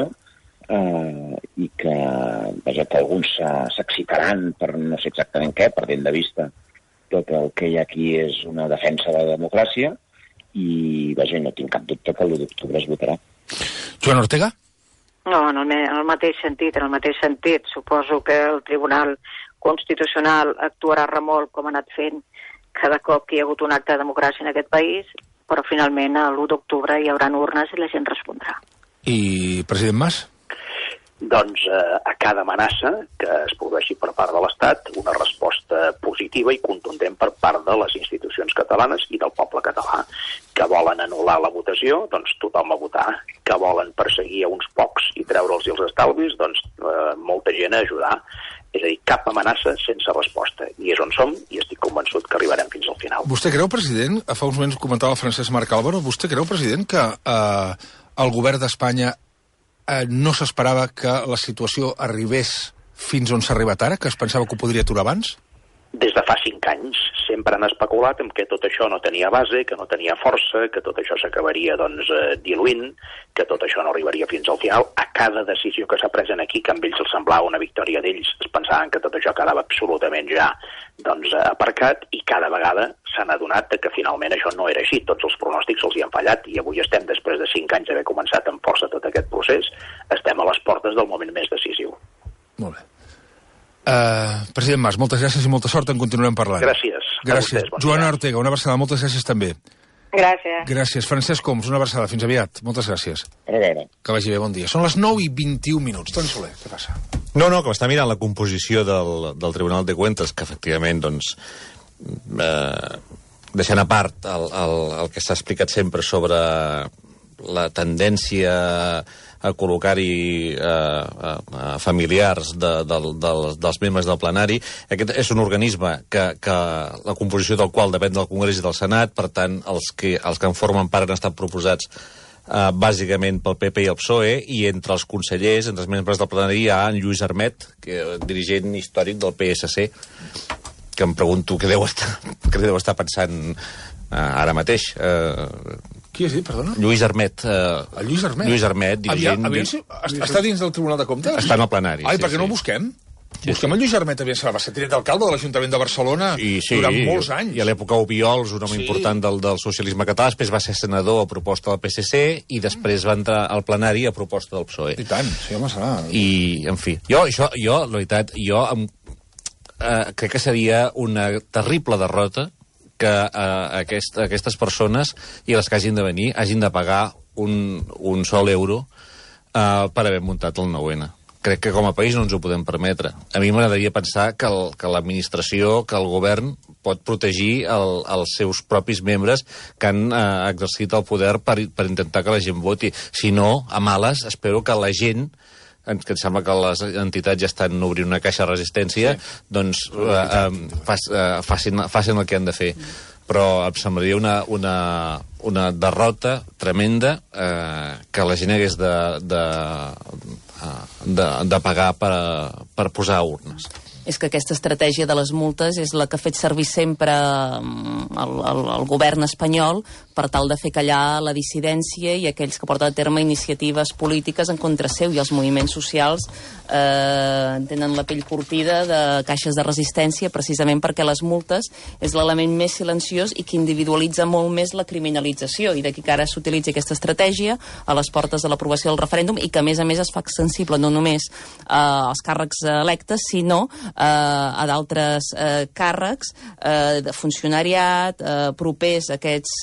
i que alguns s'excitaran per no sé exactament què, perdent de vista tot el que hi ha aquí és una defensa de la democràcia, i no tinc cap dubte que l'1 d'octubre es votarà. Joan Ortega? No, en el mateix sentit. Suposo que el Tribunal Constitucional actuarà remolc, com ha anat fent cada cop que hi ha hagut un acte de democràcia en aquest país, però finalment l'1 d'octubre hi haurà urnes i la gent respondrà. I president Mas? Doncs a cada amenaça que es produeixi per part de l'Estat, una resposta positiva i contundent per part de les institucions catalanes i del poble català. Que volen anul·lar la votació, doncs tothom a votar. Que volen perseguir a uns pocs i treure'ls els estalvis, doncs molta gent a ajudar. És a dir, cap amenaça sense resposta. I és on som i estic convençut que arribarem fins al final. Vostè creu, president, fa uns moments comentava el Francesc Marc Álvaro, vostè creu, president, que el govern d'Espanya no s'esperava que la situació arribés fins on s'ha arribat ara, que es pensava que ho podria aturar abans? Des de fa 5 anys sempre han especulat amb que tot això no tenia base, que no tenia força, que tot això s'acabaria diluint, que tot això no arribaria fins al final. A cada decisió que s'ha pres aquí, que a ells els semblava una victòria d'ells, es pensaven que tot això quedava absolutament ja aparcat, i cada vegada s'han adonat que finalment això no era així. Tots els pronòstics els hi han fallat, i avui estem, després de 5 anys d'haver començat amb força tot aquest procés, estem a les portes del moment més decisiu. Molt bé. President Mas, moltes gràcies i molta sort, en continuarem parlant. Gràcies. Gràcies. Joana Ortega, una abraçada, moltes gràcies també. Gràcies. Gràcies. Francesc Homs, una abraçada, fins aviat. Moltes gràcies. Que vagi bé, bon dia. Són les 9:21. Toni Soler, què passa? No, que m'està mirant la composició del Tribunal de Cuentas, que efectivament, doncs, deixant a part el que s'ha explicat sempre sobre la tendència a col·locar-hi familiars dels membres del plenari. Aquest és un organisme que la composició del qual depèn del Congrés i del Senat, per tant, els que en formen part han estat proposats bàsicament pel PP i el PSOE, i entre els consellers, entre els membres del plenari, hi ha en Lluís Armet, dirigent històric del PSC, que em pregunto què deu estar pensant ara mateix. Qui has dit, perdona? Lluís Armet. Lluís Armet? Lluís Armet, dirigent... Està dins del Tribunal de Comptes? Està en el plenari. Ai, per què no el busquem? Busquem el Lluís Armet, va ser tinent d'alcalde de l'Ajuntament de Barcelona durant molts anys. I a l'època Obiols, un home important del socialisme català, després va ser senador a proposta del PSC i després va entrar al plenari a proposta del PSOE. I tant, sí, home, serà. I, en fi, jo, la veritat, crec que seria una terrible derrota que aquestes persones i les que hagin de venir hagin de pagar un sol euro per haver muntat el 9-N. Crec que com a país no ens ho podem permetre. A mi m'agradaria pensar que l'administració, que el govern pot protegir els seus propis membres que han exercit el poder per intentar que la gent voti. Si no, a males, espero que la gent, que em sembla que les entitats ja estan obrint una caixa de resistència, doncs facin el que han de fer. Però em semblaria una derrota tremenda que la gent hagués de pagar per posar urnes. És que aquesta estratègia de les multes és la que ha fet servir sempre el govern espanyol per tal de fer callar la dissidència i aquells que porten a terme iniciatives polítiques en contra seu, i els moviments socials tenen la pell curtida de caixes de resistència precisament perquè les multes és l'element més silenciós i que individualitza molt més la criminalització, i d'aquí que ara s'utilitzi aquesta estratègia a les portes de l'aprovació del referèndum, i que a més es fa sensible no només als càrrecs electes, sinó a d'altres càrrecs de funcionariat propers a aquests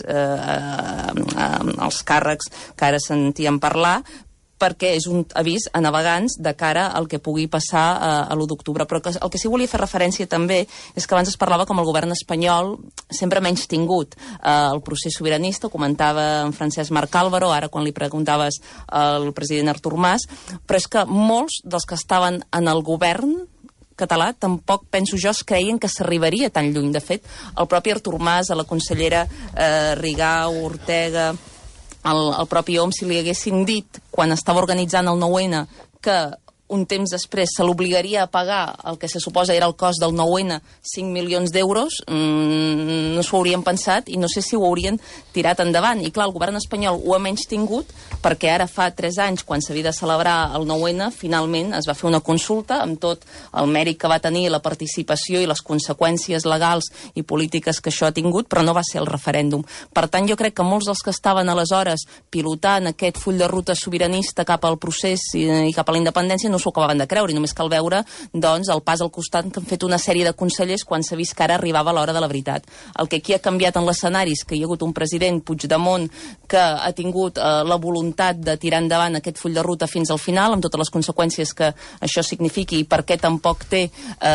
els càrrecs que ara sentíem parlar, perquè és un avís a navegants de cara al que pugui passar a l'1 d'octubre. Però el que sí volia fer referència també és que abans es parlava com el govern espanyol sempre menys tingut el procés sobiranista, ho comentava en Francesc Marc Álvaro, ara quan li preguntaves al president Artur Mas, però és que molts dels que estaven en el govern català tampoc, penso jo, es creien que s'arribaria tan lluny. De fet, el propi Artur Mas, a la consellera Rigau, Ortega, el propi Homs, si li haguessin dit quan estava organitzant el 9-N que un temps després se l'obligaria a pagar el que se suposa era el cost del 9-N, 5 milions d'euros, no s'ho haurien pensat i no sé si ho haurien tirat endavant. I clar, el govern espanyol ho ha menys tingut perquè ara fa 3 anys, quan s'havia de celebrar el 9-N, finalment es va fer una consulta amb tot el mèrit que va tenir la participació i les conseqüències legals i polítiques que això ha tingut, però no va ser el referèndum. Per tant, jo crec que molts dels que estaven aleshores pilotant aquest full de ruta sobiranista cap al procés i cap a la independència no s'ho acabaven de creure, i només cal veure doncs, el pas al costat que han fet una sèrie de consellers quan s'ha vist que ara arribava l'hora de la veritat. El que aquí ha canviat en l'escenari és que hi ha hagut un president, Puigdemont, que ha tingut la voluntat de tirar endavant aquest full de ruta fins al final, amb totes les conseqüències que això signifiqui i perquè tampoc té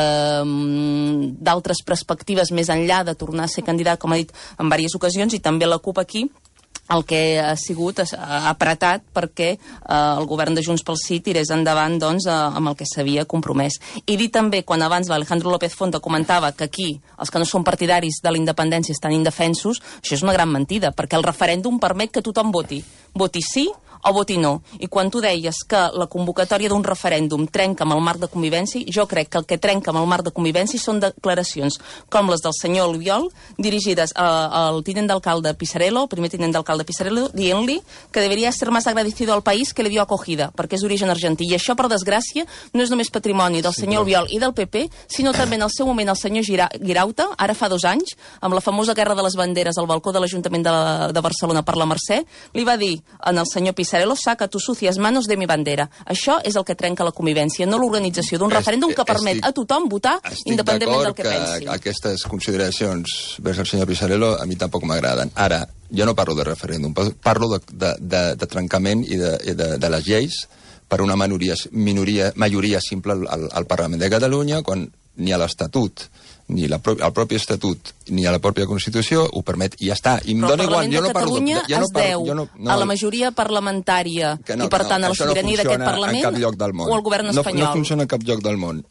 d'altres perspectives més enllà de tornar a ser candidat, com ha dit en diverses ocasions, i també la CUP aquí el que ha sigut apretat perquè el govern de Junts pel Sí tirés endavant doncs, amb el que s'havia compromès. I dir també, quan abans l'Alejandro López Fonte comentava que aquí els que no són partidaris de la independència estan indefensos, això és una gran mentida, perquè el referèndum permet que tothom voti. Voti sí o voti no. I quan tu deies que la convocatòria d'un referèndum trenca amb el marc de convivència, jo crec que el que trenca amb el marc de convivència són declaracions com les del senyor Albiol, dirigides al tinent d'alcalde Pisarello, primer tinent d'alcalde Pisarello, dient-li que debería ser más agradecido al país que le dio acogida, perquè és d'origen argentí. I això, per desgràcia, no és només patrimoni del senyor Albiol i del PP, sinó també en el seu moment el senyor Girauta, ara fa 2 anys, amb la famosa Guerra de les Banderes al balcó de l'Ajuntament de Barcelona per la Mercè, li va dir al senyor Pisarello, saca tus sucias manos de mi bandera. Això és el que trenca la convivència, no l'organització d'un referèndum que permet a tothom votar independentment del que pensi. Estic d'acord que aquestes consideracions vers el senyor Pisarello a mi tampoc m'agraden. Ara, jo no parlo de referèndum, parlo de trencament i de les lleis per una majoria simple al Parlament de Catalunya, quan ni a l'Estatut ni el propi Estatut ni a la pròpia Constitució ho permet, i ja està. I em dona igual, jo no parlo... Però el Parlament de Catalunya es deu a la majoria parlamentària i, per tant, a la sobirania d'aquest Parlament o al govern espanyol? No funciona en cap lloc del món.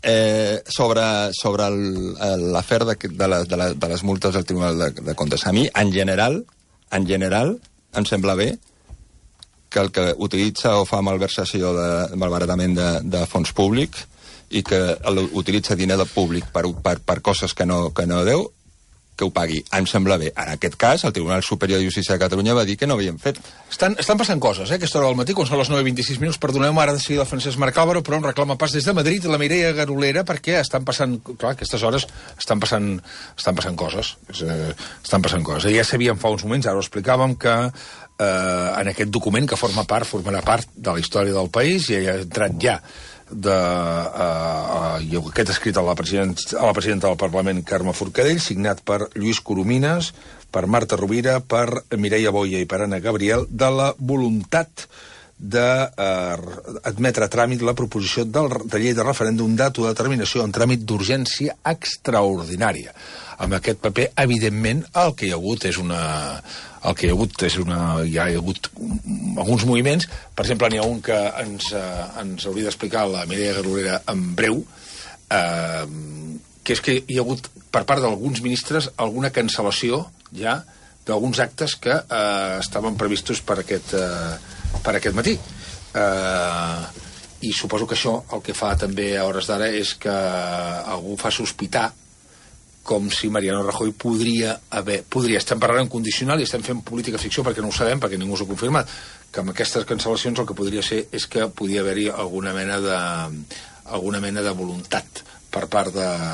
Sobre l'afer de les multes del Tribunal de Comptes. A mi, en general, em sembla bé que el que utilitza o fa malversació de malbaratament de fons públics i que utilitza diner públic per coses que no deu, que ho pagui. Em sembla bé. En aquest cas, el Tribunal Superior de Justícia de Catalunya va dir que no havien fet. Estan passant coses, aquesta hora del matí, quan són les 9:26, perdoneu-me ara de seguida el Francesc Marc Álvaro, però em reclama pas des de Madrid la Mireia Garolera, perquè estan passant, clar, aquestes hores estan passant coses. Estan passant coses. Ja sabíem fa uns moments, ara ho explicàvem, que en aquest document, que formarà part de la història del país, i ha entrat ja aquest escrit a la presidenta del Parlament, Carme Forcadell, signat per Lluís Coromines, per Marta Rovira, per Mireia Boia i per Anna Gabriel, de la voluntat d'admetre a tràmit la proposició de llei de referèndum d'autodeterminació en tràmit d'urgència extraordinària. Amb aquest paper, evidentment, el que hi ha hagut és hi ha hagut alguns moviments. Per exemple, n'hi ha un que ens hauria d'explicar la Mireia Garolera en breu, que és que hi ha hagut, per part d'alguns ministres, alguna cancel·lació ja d'alguns actes que estaven previstos per aquest matí. I suposo que això el que fa també a hores d'ara és que algú fa sospitar com si Mariano Rajoy podria, estem parlant en condicional i estem fent política ficció perquè no ho sabem, perquè ningú s'ho ha confirmat, que amb aquestes cancel·lacions el que podria ser és que podia haver-hi alguna mena de voluntat per part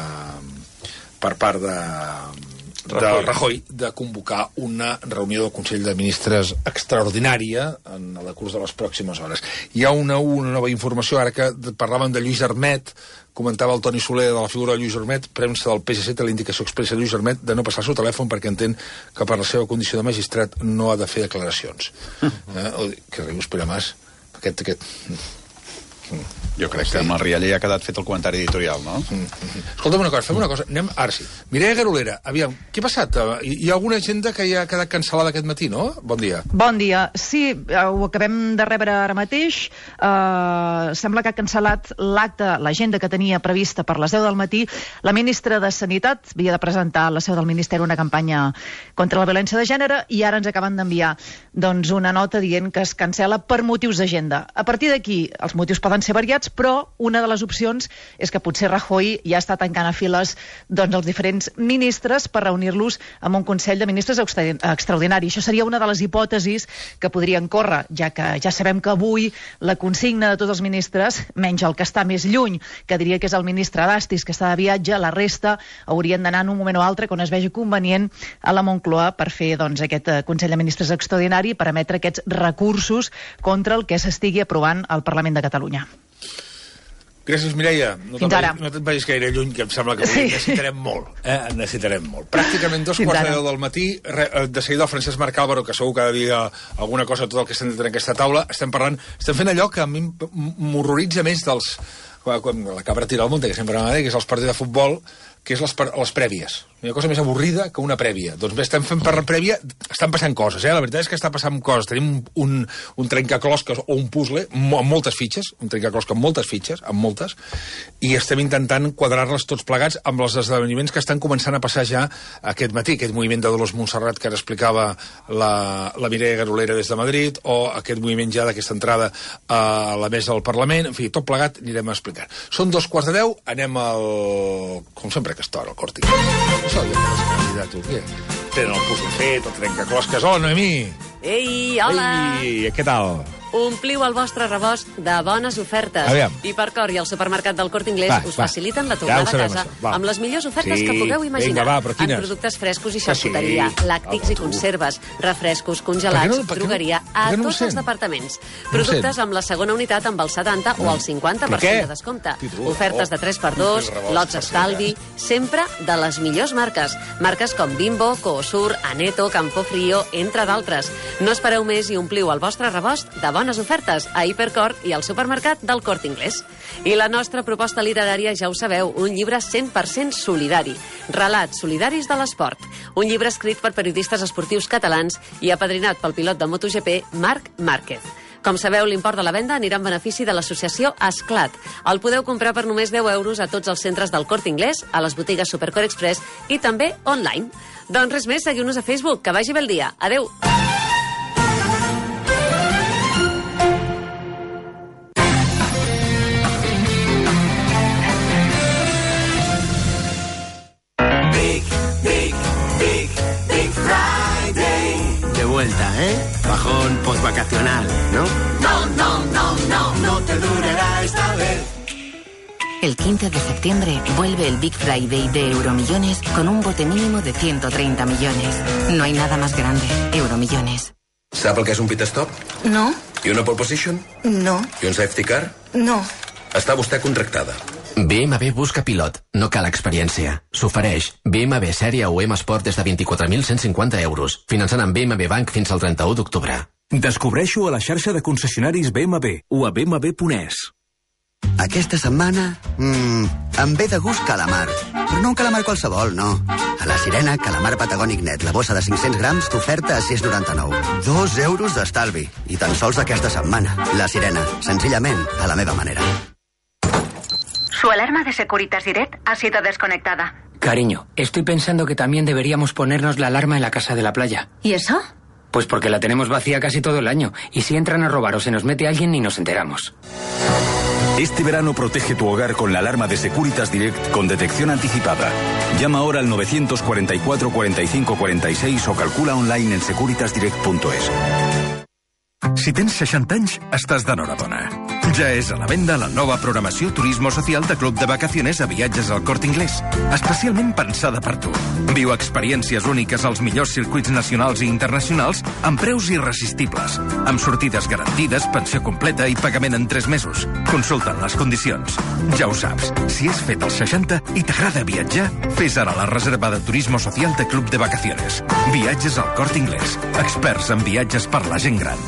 de Rajoy de convocar una reunió del Consell de Ministres extraordinària en el curs de les pròximes hores. Hi ha una nova informació, ara que parlàvem de Lluís Armet, comentava el Toni Soler de la figura de Lluís Armet, premsa del PSC té la indicació expressa de Lluís Armet de no passar el seu telèfon perquè entén que per la seva condició de magistrat no ha de fer declaracions. Que rius, Pere Mas? Jo crec que amb el Rialler ja ha quedat fet el comentari editorial, no? Escolta'm una cosa, fem una cosa. Anem, ara sí. Mireia Garolera, aviam, què ha passat? Hi ha alguna agenda que ja ha quedat cancel·lada aquest matí, no? Bon dia. Bon dia. Sí, ho acabem de rebre ara mateix. Sembla que ha cancel·lat l'acte, l'agenda que tenia prevista per les 10 del matí. La ministra de Sanitat havia de presentar a la seu del Ministeri una campanya contra la violència de gènere i ara ens acaben d'enviar una nota dient que es cancel·la per motius d'agenda. A partir d'aquí, els motius poden ser variats, però una de les opcions és que potser Rajoy ja està tancant a files els diferents ministres per reunir-los amb un Consell de Ministres extraordinari. Això seria una de les hipòtesis que podrien córrer, ja que ja sabem que avui la consigna de tots els ministres, menys el que està més lluny, que diria que és el ministre d'Astis, que està de viatge, la resta haurien d'anar en un moment o altre quan es vegi convenient a la Moncloa per fer aquest Consell de Ministres extraordinari, per emetre aquests recursos contra el que s'estigui aprovant al Parlament de Catalunya. Gràcies, Mireia. No te'n vagis gaire lluny, que em sembla que avui necessitarem molt. Necessitarem molt. Pràcticament 2:15 del matí, de seguida el Francesc Marc Álvaro, que segur que ha de dir alguna cosa a tot el que estem en aquesta taula, estem fent allò que a mi m'horroritza més dels... Quan la cabra tira al monte, que sempre m'agrada, que és els partits de futbol, que és les prèvies. Una cosa més avorrida que una prèvia. Doncs bé, estem fent per la prèvia, estan passant coses, La veritat és que està passant coses. Tenim un trencaclosques o un puzzle amb moltes fitxes, amb moltes, i estem intentant quadrar-les tots plegats amb els esdeveniments que estan començant a passar ja aquest matí. Aquest moviment de Dolors Montserrat que ara explicava la Mireia Garolera des de Madrid, o aquest moviment ja d'aquesta entrada a la mesa del Parlament. En fi, tot plegat anirem a explicar. Són 2:15, anem com sempre, aquesta hora, al Corte Inglés. Això ja és candidat, què? Tenen el puzzle fet, el trencaclosques. Hola, Noemí! Ei, hola! Ei, què tal? Ompliu el vostre rebost de bones ofertes. Aviam. Hipercor i el supermercat del Corte Inglés us faciliten la tornada a casa amb les millors ofertes que pugueu imaginar. En productes frescos i xarcuteria, làctics i conserves, refrescos, congelats, drogueria, a tots els departaments. Productes amb la segona unitat amb el 70 o el 50% de descompte. Ofertes de 3x2, lots estalvi, sempre de les millors marques. Marques com Bimbo, Coosur, Aneto, Campofrío, entre d'altres. No espereu més i ompliu el vostre rebost de bones ofertes a Hipercor i al supermercat del Corte Inglés. I la nostra proposta literària, ja ho sabeu, un llibre 100% solidari. Relats solidaris de l'esport. Un llibre escrit per periodistes esportius catalans i apadrinat pel pilot de MotoGP, Marc Márquez. Com sabeu, l'import de la venda anirà en benefici de l'associació Esclat. El podeu comprar per només 10 euros a tots els centres del Corte Inglés, a les botigues Supercor Express i també online. Doncs res més, seguiu-nos a Facebook. Que vagi bé el dia. Adeu! vuelta, ¿eh? Bajón postvacacional, ¿no? No te durará esta vez. El 15 de septiembre vuelve el Big Friday de Euromillones con un bote mínimo de 130 millones. No hay nada más grande. Euromillones. Sap el que és un pit stop? No. I una pole position? No. I un safety car? No. Està vostè contractada. BMW busca pilot. No cal experiència. S'ofereix BMW Sèrie UM Sport des de 24.150 euros, finançant amb BMW Bank fins al 31 d'octubre. Descobreixo a la xarxa de concessionaris BMW o a bmw.es. Aquesta setmana em ve de gust calamar. Però no un calamar qualsevol, no. A la Sirena, calamar patagònic net, la bossa de 500 grams t'oferta a 6,99. 2 euros d'estalvi. I tan sols aquesta setmana. La Sirena, senzillament, a la meva manera. Su alarma de Securitas Direct ha sido desconectada. Cariño, estoy pensando que también deberíamos ponernos la alarma en la casa de la playa. ¿Y eso? Pues porque la tenemos vacía casi todo el año. Y si entran a robar o se nos mete alguien, ni nos enteramos. Este verano protege tu hogar con la alarma de Securitas Direct con detección anticipada. Llama ahora al 944 45 46 o calcula online en securitasdirect.es. Si tens 60 anys, estàs d'enhorabona. Ja és a la venda la nova programació Turismo Social de Club de Vacaciones a Viatges al Corte Inglés, especialment pensada per tu. Viu experiències úniques als millors circuits nacionals i internacionals amb preus irresistibles, amb sortides garantides, pensió completa i pagament en 3 mesos. Consulta'n les condicions. Ja ho saps, si és fet als 60 i t'agrada viatjar, fes ara la reserva de Turismo Social de Club de Vacaciones. Viatges al Corte Inglés, experts en viatges per la gent gran.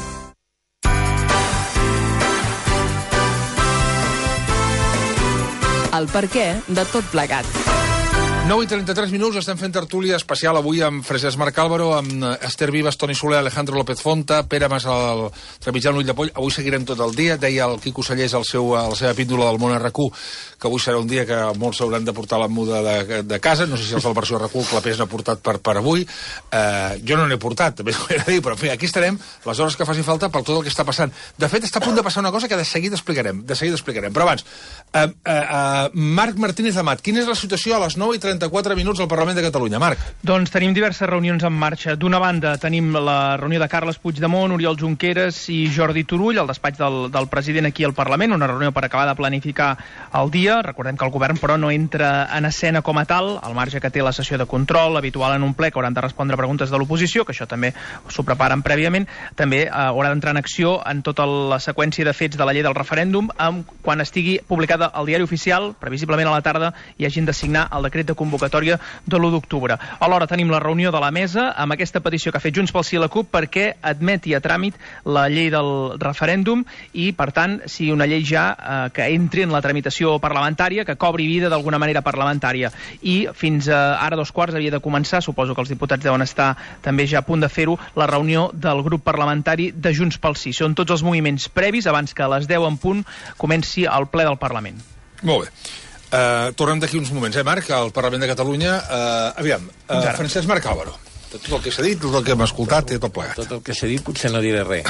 El perquè de tot plegat. 9:33 minuts, estem fent tertúlia especial avui amb Francesc Marc Álvaro, amb Esther Vives, Toni Soler, Alejandro López Fonta, Pere Mas trepitjant l'ull de poll. Avui seguirem tot el dia. Deia el Quico Sallés a la seva píndola del món RQ que avui serà un dia que molts s'hauran de portar la muda de casa. No sé si els de la versió RQ el clapés n'ha portat per avui. Jo no n'he portat, també ho he de dir, però en fi, aquí estarem les hores que faci falta per tot el que està passant. De fet, està a punt de passar una cosa que de seguida explicarem. Però abans, Marc Martínez Amat, quina és la situació a les 9:34 minuts al Parlament de Catalunya? Marc. Doncs tenim diverses reunions en marxa. D'una banda tenim la reunió de Carles Puigdemont, Oriol Junqueras i Jordi Turull al despatx del president aquí al Parlament, una reunió per acabar de planificar el dia. Recordem que el govern, però, no entra en escena com a tal, al marge que té la sessió de control habitual en un ple que hauran de respondre preguntes de l'oposició, que això també s'ho preparen prèviament. També haurà d'entrar en acció en tota la seqüència de fets de la llei del referèndum quan estigui publicada al diari oficial, previsiblement a la tarda, i hagin de signar el decret de convocatòria de l'1 d'octubre. Alhora tenim la reunió de la mesa amb aquesta petició que ha fet Junts pel Sí i la CUP perquè admeti a tràmit la llei del referèndum i, per tant, sigui una llei ja que entri en la tramitació parlamentària, que cobri vida d'alguna manera parlamentària. I fins ara 2:15 havia de començar, suposo que els diputats deuen estar també ja a punt de fer-ho, la reunió del grup parlamentari de Junts pel Sí. Són tots els moviments previs abans que a les 10 en punt comenci el ple del Parlament. Molt bé. Tornem d'aquí uns moments, Marc, al Parlament de Catalunya. Francesc Marc Álvaro. Tot el que s'ha dit, tot el que hem escoltat, tot plegat. Tot el que s'ha dit potser no diré res.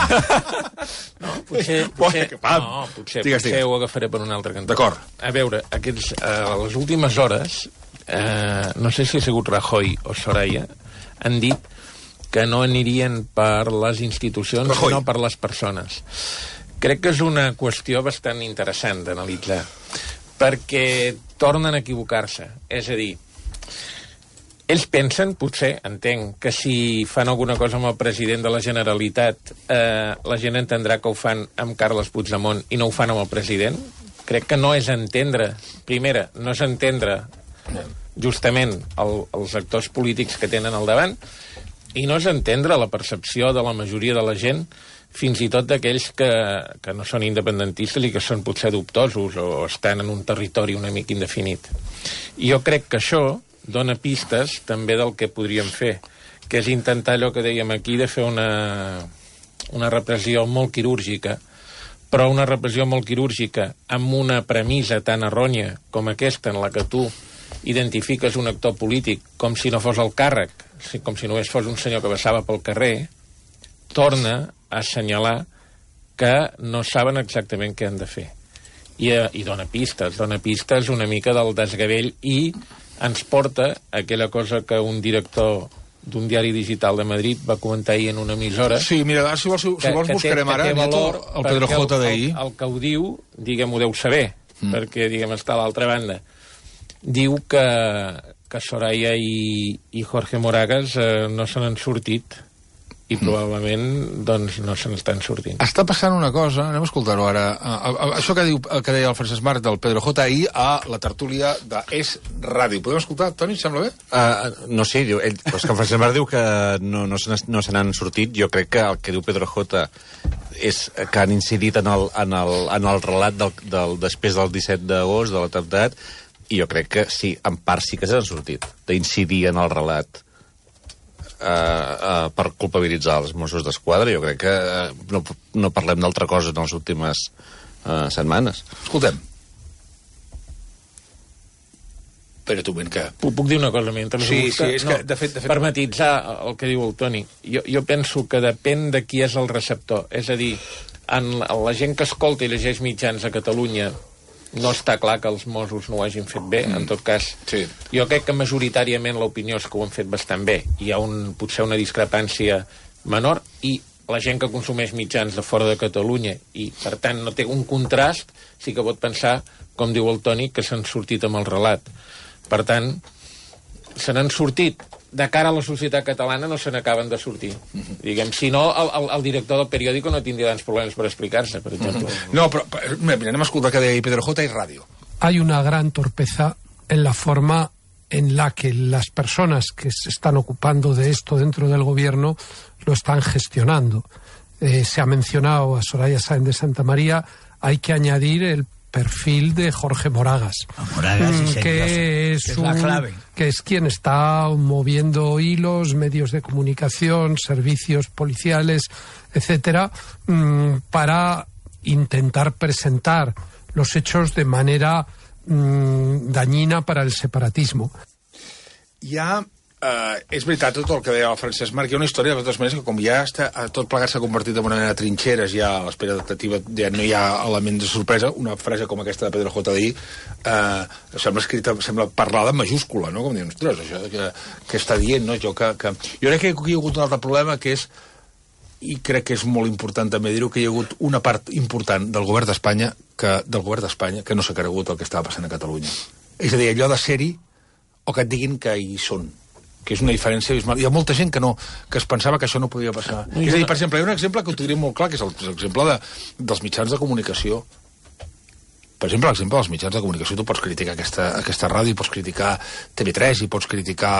Potser ho agafaré per un altre cantó. D'acord. A veure, a les últimes hores, no sé si ha sigut Rajoy o Soraya, han dit que no anirien per les institucions, sinó per les persones. Crec que és una qüestió bastant interessant d'analitzar, perquè tornen a equivocar-se. És a dir, ells pensen, potser, entenc, que si fan alguna cosa amb el president de la Generalitat, la gent entendrà que ho fan amb Carles Puigdemont i no ho fan amb el president. Crec que no és entendre, primera, no és entendre justament els actors polítics que tenen al davant, i no és entendre la percepció de la majoria de la gent, fins i tot d'aquells que no són independentistes i que són potser dubtosos o estan en un territori una mica indefinit. I jo crec que això dona pistes també del que podríem fer, que és intentar allò que dèiem aquí de fer una repressió molt quirúrgica, però una repressió molt quirúrgica amb una premissa tan errònia com aquesta, en la que tu identifiques un actor polític com si no fos el càrrec, com si només fos un senyor que passava pel carrer, torna a assenyalar que no saben exactament què han de fer. I dona pistes una mica del desgavell i ens porta a aquella cosa que un director d'un diari digital de Madrid, va comentar ahir en una emissora... Sí, mira, si vols buscarem ara el Pedro J d'ahir. El que ho diu, diguem, ho deu saber, perquè, diguem, està a l'altra banda. Diu que Soraya i Jorge Moragas no se n'han sortit i probablement doncs, no se n'estan sortint. Està passant una cosa, anem a escoltar-ho ara. Això que deia el Francesc Marc del Pedro J ahir a la tertúlia d'Es Ràdio. Podem escoltar, Toni, sembla bé? No sé, diu, que el Francesc Marc diu que no se n'han sortit. Jo crec que el que diu Pedro J és que han incidit en el relat després del 17 d'agost, de l'atemptat, i jo crec que sí, en part sí que se n'han sortit, d'incidir en el relat per culpabilitzar els Mossos d'Esquadra. Jo crec que no parlem d'altra cosa en les últimes setmanes. Escoltem. Espera tu, ben que... Puc dir una cosa mentre sí, és que, de fet... Per matitzar el que diu el Toni, jo penso que depèn de qui és el receptor. És a dir, la gent que escolta i llegeix mitjans a Catalunya no està clar que els Mossos no ho hagin fet bé, en tot cas. Sí. Jo crec que majoritàriament l'opinió és que ho han fet bastant bé. Hi ha potser una discrepància menor i la gent que consumeix mitjans de fora de Catalunya i, per tant, no té un contrast, sí que pot pensar, com diu el Toni, que s'han sortit amb el relat. Per tant, se n'han sortit. De cara a la societat catalana no se n'acaben de sortir. Diguem, si no, el director del periòdico no tindria tants problemes per explicar-se, per exemple. No, però mira, anem a escoltar que deia Pedro J. y Radio. Hay una gran torpeza en la forma en la que las personas que se están ocupando de esto dentro del gobierno lo están gestionando. Se ha mencionado a Soraya Sáenz de Santa María, hay que añadir el perfil de Jorge Moragas, que es la clave, que es quien está moviendo hilos, medios de comunicación, servicios policiales, etcétera, para intentar presentar los hechos de manera dañina para el separatismo. És veritat tot el que deia el Francesc Marc. Hi ha una història, de totes maneres, que com ja tot plegat s'ha convertit en una mena de trinxeres, ja a l'espera adaptativa ja no hi ha elements de sorpresa. Una frase com aquesta de Pedro J. d'ahir sembla parlada en majúscula, no? Com diuen, ostres, això que està dient, no? Jo crec que aquí hi ha hagut un altre problema, que és, i crec que és molt important també dir-ho, que hi ha hagut una part important del govern d'Espanya que no s'ha cregut el que estava passant a Catalunya. És a dir, allò de ser-hi o que et diguin que hi són, que és una diferència abismal. Hi ha molta gent que es pensava que això no podia passar. És a dir, per exemple, hi ha un exemple que ho diré molt clar, que és l'exemple dels mitjans de comunicació. Per exemple, l'exemple dels mitjans de comunicació, tu pots criticar aquesta ràdio, pots criticar TV3, i pots criticar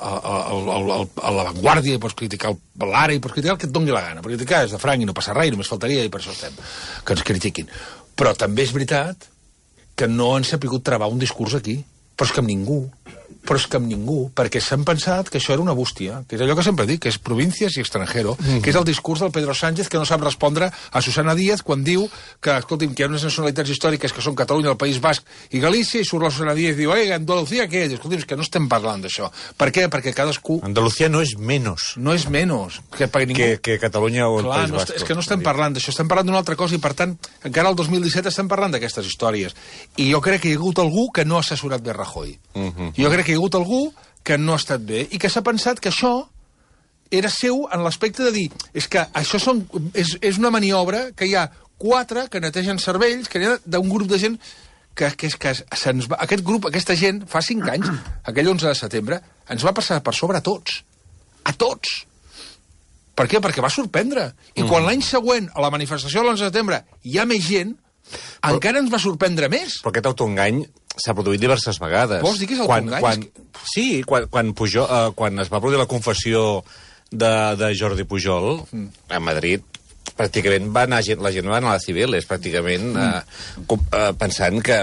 La Vanguardia, i pots criticar l'Ara, i pots criticar el que et doni la gana. Per criticar és de franc i no passa res, i només faltaria, i per això estem, que ens critiquin. Però també és veritat que no han sabut travar un discurs aquí. Però és que amb ningú, perquè s'han pensat que això era una bústia, que és allò que sempre dic, que és províncies i extranjero, que és el discurs del Pedro Sánchez, que no sap respondre a Susana Díaz quan diu que, escolti'm, que hi ha unes nacionalitats històriques que són Catalunya, el País Basc i Galícia, i surt la Susana Díaz i diu, Andalucía, què? Escolti'm, és que no estem parlant d'això. Per què? Perquè cadascú... Andalucía no és menys. No és menys. Que Catalunya o el País Basc. És que no estem parlant d'això, estem parlant d'una altra cosa, i per tant, encara el 2017 estem parlant d'aquestes històries. I jo crec que hi ha hagut algú que no ha assessorat bé Rajoy. Jo crec que hi ha hagut algú que no ha estat bé i que s'ha pensat que això era seu en l'aspecte de dir és que això és una maniobra que hi ha 4 que netegen cervells, que n'hi ha d'un grup de gent que aquest grup, aquesta gent, fa 5 anys, aquell 11 de setembre, ens va passar per sobre a tots. A tots. Per què? Perquè va sorprendre. I quan l'any següent, a la manifestació de l'11 de setembre, hi ha més gent, encara ens va sorprendre més. Però aquest autoengany s'ha produït diverses vegades. Vols dir que és autoengany? Sí, quan es va produir la confessió de Jordi Pujol a Madrid, pràcticament la gent va anar a Cibeles, pràcticament pensant que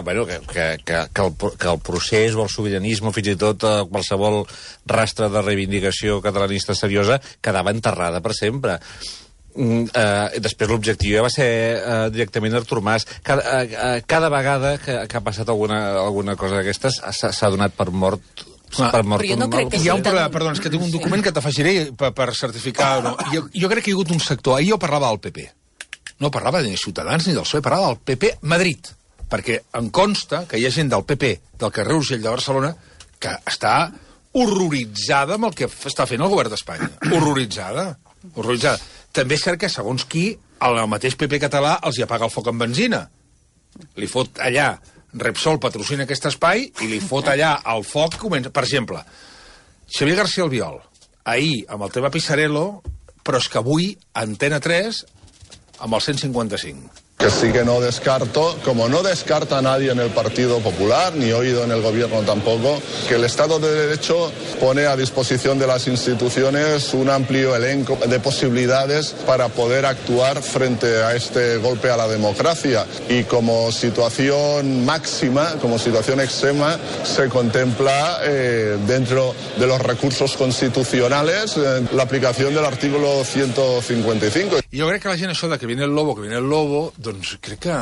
el procés o el sobiranisme, fins i tot qualsevol rastre de reivindicació catalanista seriosa, quedava enterrada per sempre. Després l'objectiu ja va ser directament Artur Mas. Cada vegada que ha passat alguna cosa d'aquestes s'ha donat per mort. Però jo no crec que hi ha un problema, perdona, és que tinc un document que t'afegiré per certificar. Jo crec que hi ha hagut un sector. Ahir jo parlava del PP. No parlava ni de Ciutadans ni del PSOE, parlava del PP Madrid. Perquè em consta que hi ha gent del PP del carrer Urgell de Barcelona que està horroritzada amb el que està fent el govern d'Espanya. Horroritzada. També és cert que, segons qui, el mateix PP català els hi apaga el foc amb benzina. Li fot allà, Repsol patrocina aquest espai, i li fot allà el foc. Per exemple, Xavier García Albiol, ahir amb el tema Pisarello, però és que avui Antena 3 amb el 155. Que sí que no descarto, como no descarta a nadie en el Partido Popular, ni oído en el gobierno tampoco, que el Estado de Derecho pone a disposición de las instituciones un amplio elenco de posibilidades para poder actuar frente a este golpe a la democracia. Y como situación máxima, como situación extrema, se contempla dentro de los recursos constitucionales la aplicación del artículo 155. Jo crec que la gent això de que viene el lobo, doncs crec que...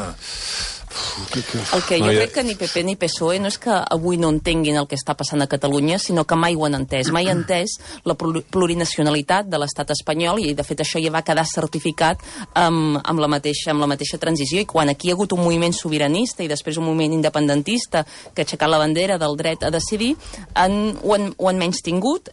El que jo crec que ni PP ni PSOE no és que avui no entenguin el que està passant a Catalunya, sinó que mai ho han entès. Mai han entès la plurinacionalitat de l'estat espanyol, i de fet això ja va quedar certificat amb la mateixa transició, i quan aquí hi ha hagut un moviment sobiranista i després un moviment independentista que ha aixecat la bandera del dret a decidir, ho han menystingut,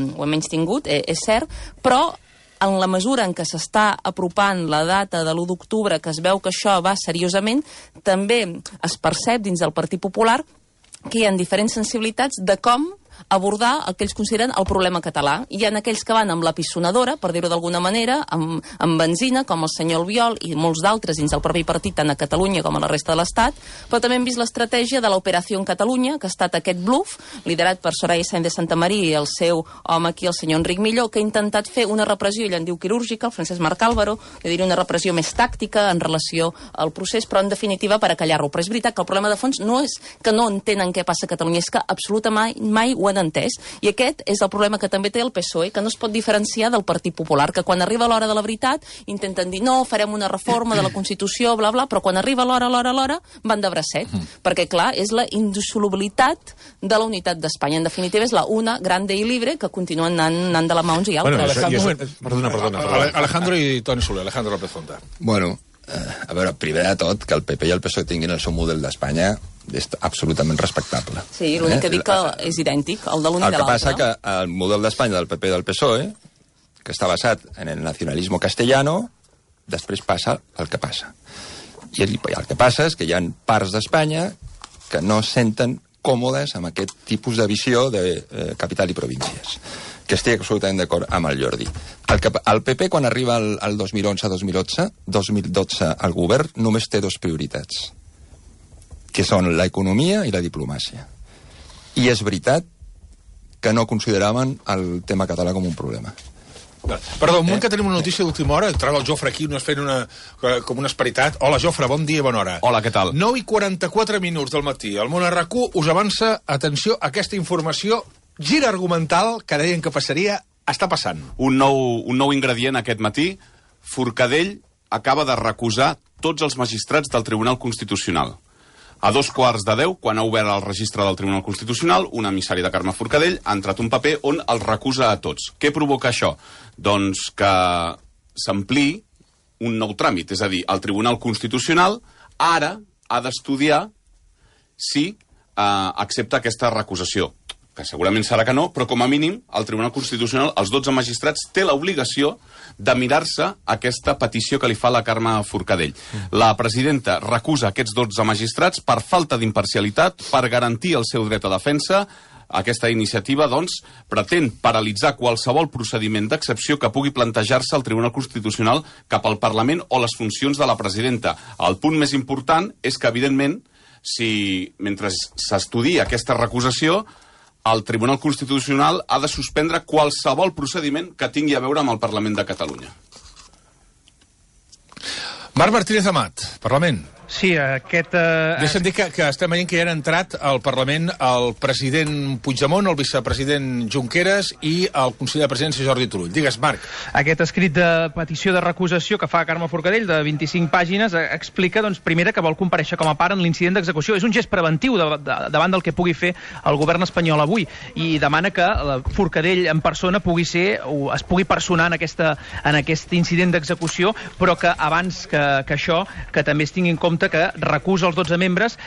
és cert, però en la mesura en què s'està apropant la data de l'1 d'octubre, que es veu que això va seriosament, també es percep dins del Partit Popular que hi ha diferents sensibilitats de com abordar el que ells consideren el problema català. Hi ha aquells que van amb la pissonadora, per dir-ho d'alguna manera, amb benzina, com el senyor Albiol i molts d'altres dins del propi partit, tant a Catalunya com a la resta de l'Estat, però també hem vist l'estratègia de l'Operació en Catalunya, que ha estat aquest bluff, liderat per Soraya Sáenz de Santamaría i el seu home aquí, el senyor Enric Milló, que ha intentat fer una repressió, ell en diu quirúrgica, el Francesc Marc Álvaro, jo diria una repressió més tàctica en relació al procés, però en definitiva per acallar-lo. Però és veritat que el problema de fons no és que no entenen què passa a Catalunya, és que absolutament mai ho han entès. I aquest és el problema que també té el PSOE, que no es pot diferenciar del Partit Popular, que quan arriba l'hora de la veritat intenten dir no, farem una reforma de la Constitució, bla, bla, però quan arriba l'hora, van de bracet, perquè, clar, és la indissolubilitat de la unitat d'Espanya. En definitiva, és la una grande i libre que continuen anant de la mà uns i altres. Perdona. Alejandro i Toni Soler, Alejandro López Fonta. Bueno, a veure, primer de tot, que el PP i el PSOE tinguin el seu model d'Espanya és absolutament respectable. Sí, l'únic que dic que és idèntic, el de l'un i de l'altre. El que passa que el model d'Espanya del PP i del PSOE, que està basat en el nacionalismo castellano, després passa el que passa. I el que passa és que hi ha parts d'Espanya que no senten còmodes amb aquest tipus de visió de capital i províncies, que estic absolutament d'acord amb el Jordi. El PP, quan arriba al 2011 al govern, només té dues prioritats, que són l'economia i la diplomàcia. I és veritat que no consideraven el tema català com un problema. Perdó, un moment que tenim una notícia d'última hora, trau el Jofre aquí, no es fent com una esperitat. Hola, Jofre, bon dia i bona hora. Hola, què tal? 9:44 del matí. El Món a RAC1 us avança, atenció, aquesta informació, gira argumental que deien que passaria, està passant. Un nou ingredient aquest matí. Forcadell acaba de recusar tots els magistrats del Tribunal Constitucional. A 2:15, quan ha obert el registre del Tribunal Constitucional, un emissari de Carme Forcadell ha entrat un paper on els recusa a tots. Què provoca això? Doncs que s'ampliï un nou tràmit, és a dir, el Tribunal Constitucional ara ha d'estudiar si accepta aquesta recusació, que segurament serà que no, però com a mínim el Tribunal Constitucional, els 12 magistrats, té l'obligació de mirar-se aquesta petició que li fa la Carme Forcadell. La presidenta recusa aquests 12 magistrats per falta d'imparcialitat, per garantir el seu dret a defensa. Aquesta iniciativa, doncs, pretén paralitzar qualsevol procediment d'excepció que pugui plantejar-se al Tribunal Constitucional cap al Parlament o les funcions de la presidenta. El punt més important és que, evidentment, si mentre s'estudia aquesta recusació, el Tribunal Constitucional ha de suspendre qualsevol procediment que tingui a veure amb el Parlament de Catalunya. Marc Martínez Amat, Parlament. Sí, aquest... Deixa'm dir que estem veient que ja han entrat al Parlament el president Puigdemont, el vicepresident Junqueras i el conseller de presidència Jordi Turull. Digues, Marc. Aquest escrit de petició de recusació que fa Carme Forcadell, de 25 pàgines, explica, doncs, primera, que vol comparèixer com a part en l'incident d'execució. És un gest preventiu davant del que pugui fer el govern espanyol avui, i demana que Forcadell en persona pugui ser, o es pugui personar en aquest incident d'execució, però que abans que això, que també es tingui en compte Compte que recusa els 12 membres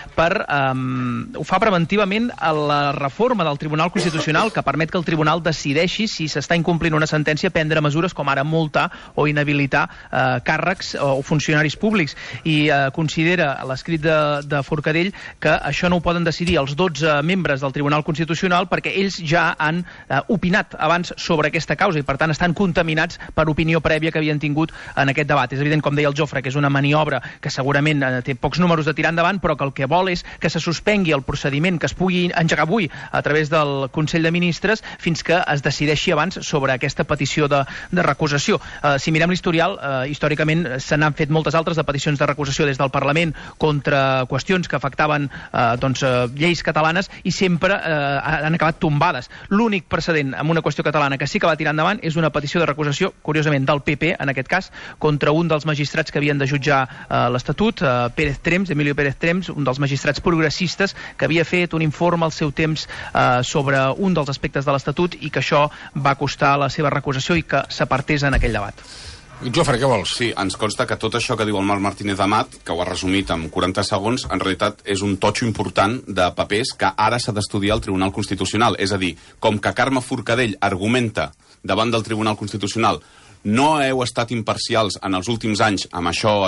ho fa preventivament a la reforma del Tribunal Constitucional que permet que el Tribunal decideixi si s'està incomplint una sentència, prendre mesures com ara multar o inhabilitar càrrecs o funcionaris públics. I considera l'escrit de Forcadell que això no ho poden decidir els 12 membres del Tribunal Constitucional perquè ells ja han opinat abans sobre aquesta causa i per tant estan contaminats per opinió prèvia que havien tingut en aquest debat. És evident, com deia el Jofre, que és una maniobra que segurament té pocs números de tirar endavant, però que el que vol és que se suspengui el procediment que es pugui engegar avui a través del Consell de Ministres fins que es decideixi abans sobre aquesta petició de recusació. Si mirem l'historial, històricament se n'han fet moltes altres de peticions de recusació des del Parlament contra qüestions que afectaven lleis catalanes i sempre han acabat tombades. L'únic precedent amb una qüestió catalana que sí que va tirar endavant és una petició de recusació, curiosament, del PP, en aquest cas, contra un dels magistrats que havien de jutjar l'Estatut, Emilio Pérez Trems, un dels magistrats progressistes que havia fet un informe al seu temps sobre un dels aspectes de l'Estatut i que això va costar la seva recusació i que s'apartés en aquell debat. Jofre, què vols? Sí, ens consta que tot això que diu el Marc Martínez Amat, que ho ha resumit en 40 segons, en realitat és un totxo important de papers que ara s'ha d'estudiar al Tribunal Constitucional. És a dir, com que Carme Forcadell argumenta davant del Tribunal Constitucional no heu estat imparcials en els últims anys amb això,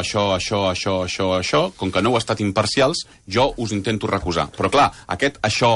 com que no heu estat imparcials, jo us intento recusar. Però clar, aquest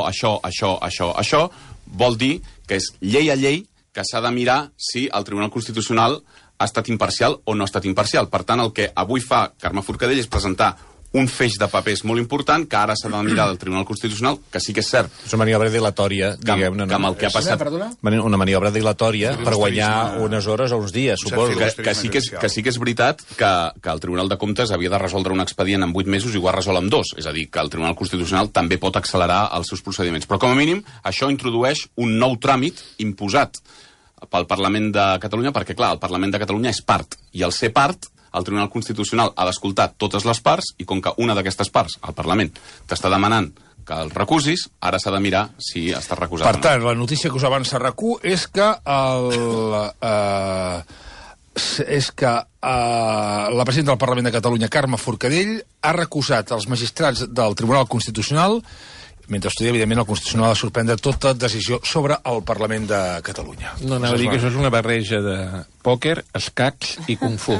això vol dir que és llei a llei que s'ha de mirar si el Tribunal Constitucional ha estat imparcial o no ha estat imparcial. Per tant, el que avui fa Carme Forcadell és presentar un feix de papers molt important que ara s'ha de mirar del Tribunal Constitucional, que sí que és cert. És una maniobra dilatòria, diguem-ne. Que amb el que ha passat... Una maniobra dilatòria per guanyar unes hores o uns dies, suposo. Que sí que és veritat que el Tribunal de Comptes havia de resoldre un expedient en 8 mesos i ho ha resolt en 2. És a dir, que el Tribunal Constitucional també pot accelerar els seus procediments. Però, com a mínim, això introdueix un nou tràmit imposat pel Parlament de Catalunya, perquè, clar, el Parlament de Catalunya és part, i al ser part, el Tribunal Constitucional ha d'escoltar totes les parts, i com que una d'aquestes parts, el Parlament, t'està demanant que el recusis, ara s'ha de mirar si està recusat o no. Per tant, la notícia que us avança RAC1 és que la presidenta del Parlament de Catalunya, Carme Forcadell, ha recusat els magistrats del Tribunal Constitucional. Mentre estudia, evidentment, el Constitucional ha de sorprendre tota decisió sobre el Parlament de Catalunya. No, anava a dir que això és una barreja de pòquer, escacs i kung fu.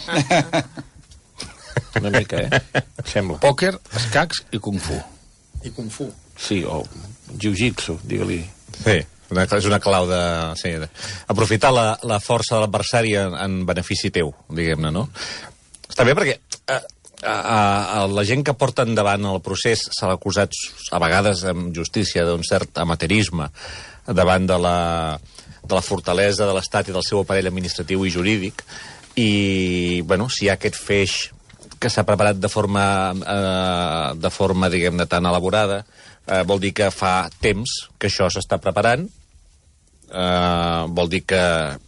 Una mica, sembla. Pòquer, escacs i kung fu. I kung fu. Sí, o jiu-jitsu, digue-li. Sí, és una clau de... Sí, aprofitar la força de l'adversari en benefici teu, diguem-ne, no? Està bé perquè... la gent que porta endavant el procés s'ha acusat a vegades amb justícia d'un cert amateurisme davant de la fortalesa de l'Estat i del seu aparell administratiu i jurídic i, bueno, si hi ha aquest feix que s'ha preparat de forma diguem-ne, tan elaborada, vol dir que fa temps que això s'està preparant, vol dir que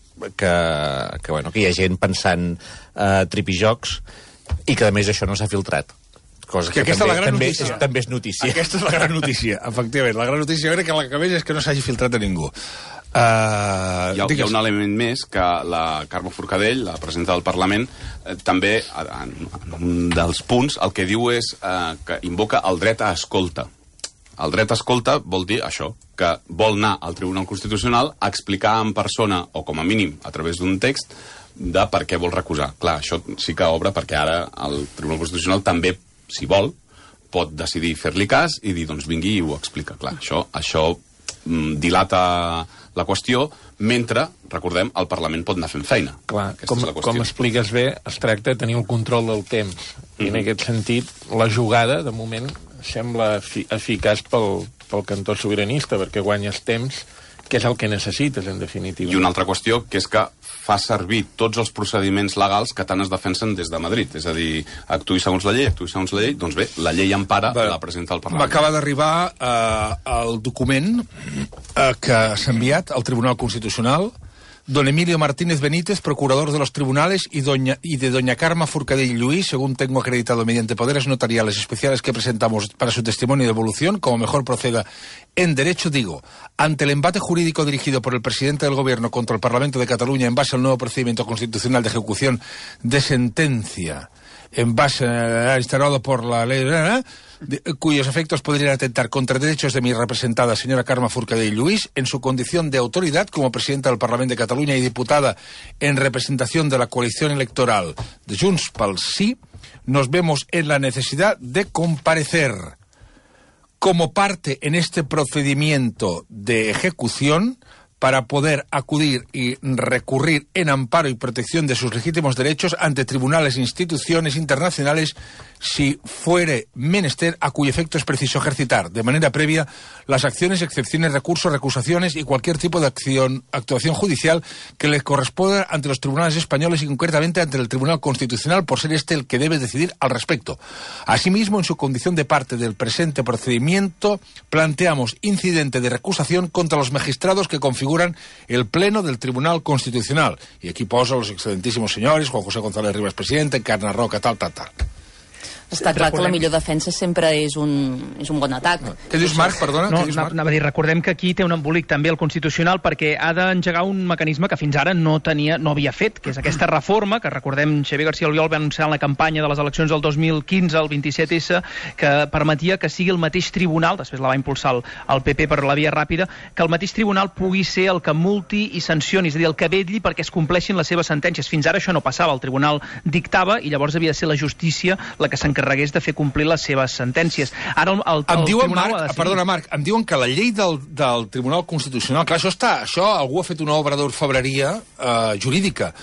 hi ha gent pensant tripijocs i que, a més, això no s'ha filtrat. Cosa que també és notícia. Aquesta és la gran notícia, efectivament. La gran notícia jo crec que la que més és que no s'hagi filtrat a ningú. Hi ha un element més que la Carme Forcadell, la presidenta del Parlament, també, en un dels punts, el que diu és que invoca el dret a escolta. El dret a escolta vol dir això, que vol anar al Tribunal Constitucional a explicar en persona, o com a mínim a través d'un text, de per què vol recusar. Clar, això sí que obre perquè ara el Tribunal Constitucional també, si vol, pot decidir fer-li cas i dir, doncs vingui i ho explica. Clar, això dilata la qüestió, mentre, recordem, el Parlament pot anar fent feina. Clar, com expliques bé, es tracta de tenir el control del temps. I en aquest sentit, la jugada, de moment, sembla eficaç pel cantó sobiranista, perquè guanyes temps, que és el que necessites, en definitiva. I una altra qüestió, que és que fa servir tots els procediments legals que tant es defensen des de Madrid. És a dir, actuï segons la llei, doncs bé, la llei empara la presidenta del Parlament. M'acaba d'arribar el document que s'ha enviat al Tribunal Constitucional. Don Emilio Martínez Benítez, procurador de los tribunales, y de doña Carme Forcadell Lluís, según tengo acreditado mediante poderes notariales especiales que presentamos para su testimonio de evolución, como mejor proceda en derecho, digo, ante el embate jurídico dirigido por el presidente del Gobierno contra el Parlamento de Cataluña en base al nuevo procedimiento constitucional de ejecución de sentencia en base instalado por la ley, cuyos efectos podrían atentar contra derechos de mi representada señora Carme Forcadell Lluís en su condición de autoridad como presidenta del Parlamento de Cataluña y diputada en representación de la coalición electoral de Junts pel Sí, nos vemos en la necesidad de comparecer como parte en este procedimiento de ejecución para poder acudir y recurrir en amparo y protección de sus legítimos derechos ante tribunales e instituciones internacionales si fuere menester, a cuyo efecto es preciso ejercitar de manera previa las acciones, excepciones, recursos, recusaciones y cualquier tipo de actuación judicial que le corresponda ante los tribunales españoles y concretamente ante el Tribunal Constitucional, por ser este el que debe decidir al respecto. Asimismo, en su condición de parte del presente procedimiento, planteamos incidente de recusación contra los magistrados que configuran el Pleno del Tribunal Constitucional. Y aquí posa los excelentísimos señores Juan José González Rivas, presidente, Encarna Roca, tal. Està clar que la millor defensa sempre és un bon atac. Què dius, Marc? Perdona. No, anava a dir, recordem que aquí té un embolic també el Constitucional perquè ha d'engegar un mecanisme que fins ara no havia fet, que és aquesta reforma que, recordem, Xavier García Albiol va anunciar en la campanya de les eleccions del 2015, el 27S, que permetia que sigui el mateix tribunal, després la va impulsar el PP per la via ràpida, que el mateix tribunal pugui ser el que multi i sancioni, és a dir, el que vetlli perquè es compleixin les seves sentències. Fins ara això no passava, el tribunal dictava i llavors havia de ser la justícia la que s'encarregués de fer complir les seves sentències. Ara em diuen, Marc, em diuen que la llei del Tribunal Constitucional, clar, això algú ha fet una obra d'orfebreria jurídica.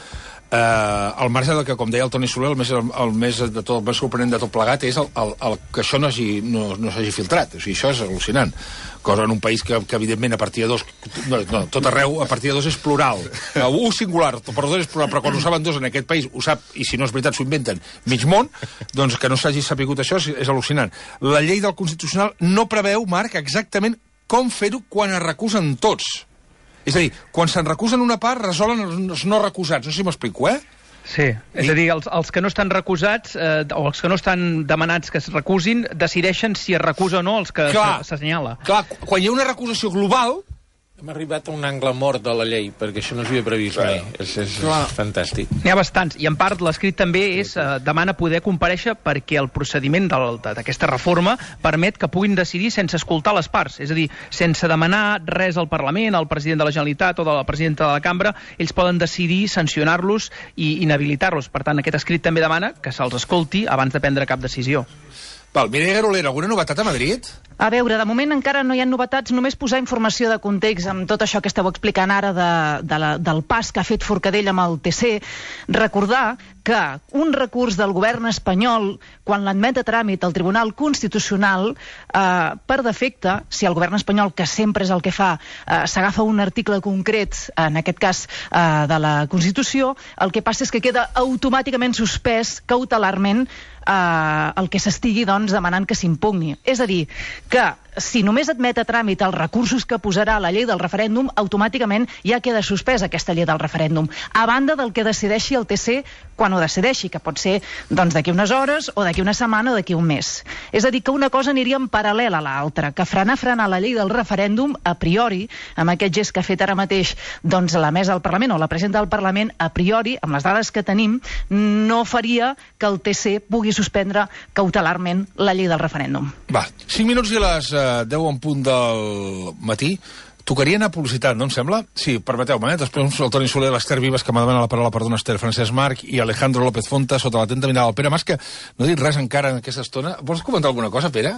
Al marge del que, com deia el Toni Soler, el més sorprenent de tot plegat és el que això no s'hagi filtrat. O sigui, això és al·lucinant. Cosa en un país que evidentment, a partir de dos... No, tot arreu, a partir de dos és plural. Un singular, per dos és plural, però quan ho saben dos en aquest país, ho sap, i si no és veritat s'ho inventen, mig món, doncs que no s'hagi sapigut això és al·lucinant. La llei del Constitucional no preveu, Marc, exactament com fer-ho quan es recusen tots. És a dir, quan se'n recusen una part, resolen els no recusats. No sé si m'explico, Sí, és a dir, els que no estan recusats o els que no estan demanats que es recusin decideixen si es recusa o no els que s'assenyala. Clar, quan hi ha una recusació global... Hem arribat a un angle mort de la llei, perquè això no s'havia previst mai. És fantàstic. N'hi ha bastants, i en part l'escrit també demana poder comparèixer perquè el procediment d'aquesta reforma permet que puguin decidir sense escoltar les parts, és a dir, sense demanar res al Parlament, al president de la Generalitat o de la presidenta de la Cambra, ells poden decidir sancionar-los i inhabilitar-los. Per tant, aquest escrit també demana que se'ls escolti abans de prendre cap decisió. Mireia Garolera, alguna novetat a Madrid? A veure, de moment encara no hi ha novetats, només posar informació de context amb tot això que esteu explicant ara del pas que ha fet Forcadell amb el TC. Recordar que un recurs del govern espanyol, quan l'admet a tràmit al Tribunal Constitucional, per defecte, si el govern espanyol, que sempre és el que fa, s'agafa un article concret, en aquest cas de la Constitució, el que passa és que queda automàticament suspès cautelarment el que s'estigui demanant que s'impugni. És a dir, que si només admet a tràmit els recursos que posarà la llei del referèndum, automàticament ja queda suspesa aquesta llei del referèndum, a banda del que decideixi el TC quan ho decideixi, que pot ser d'aquí unes hores o d'aquí una setmana o d'aquí un mes. És a dir, que una cosa aniria en paral·lel a l'altra, que frenar la llei del referèndum a priori, amb aquest gest que ha fet ara mateix la mesa del Parlament o la presidenta del Parlament, a priori, amb les dades que tenim, no faria que el TC pugui suspendre cautelarment la llei del referèndum. Va, 5 minuts i les 10 en punt del matí. Tocaria anar a publicitat, no em sembla? Sí, permeteu-me, després el Toni Soler, l'Ester Vives, que m'ha demanat la paraula, perdona, Esther, Francesc Marc i Alejandro López Fonta, sota l'atenta mirada del Pere Mas, que no ha dit res encara en aquesta estona. Vols comentar alguna cosa, Pere?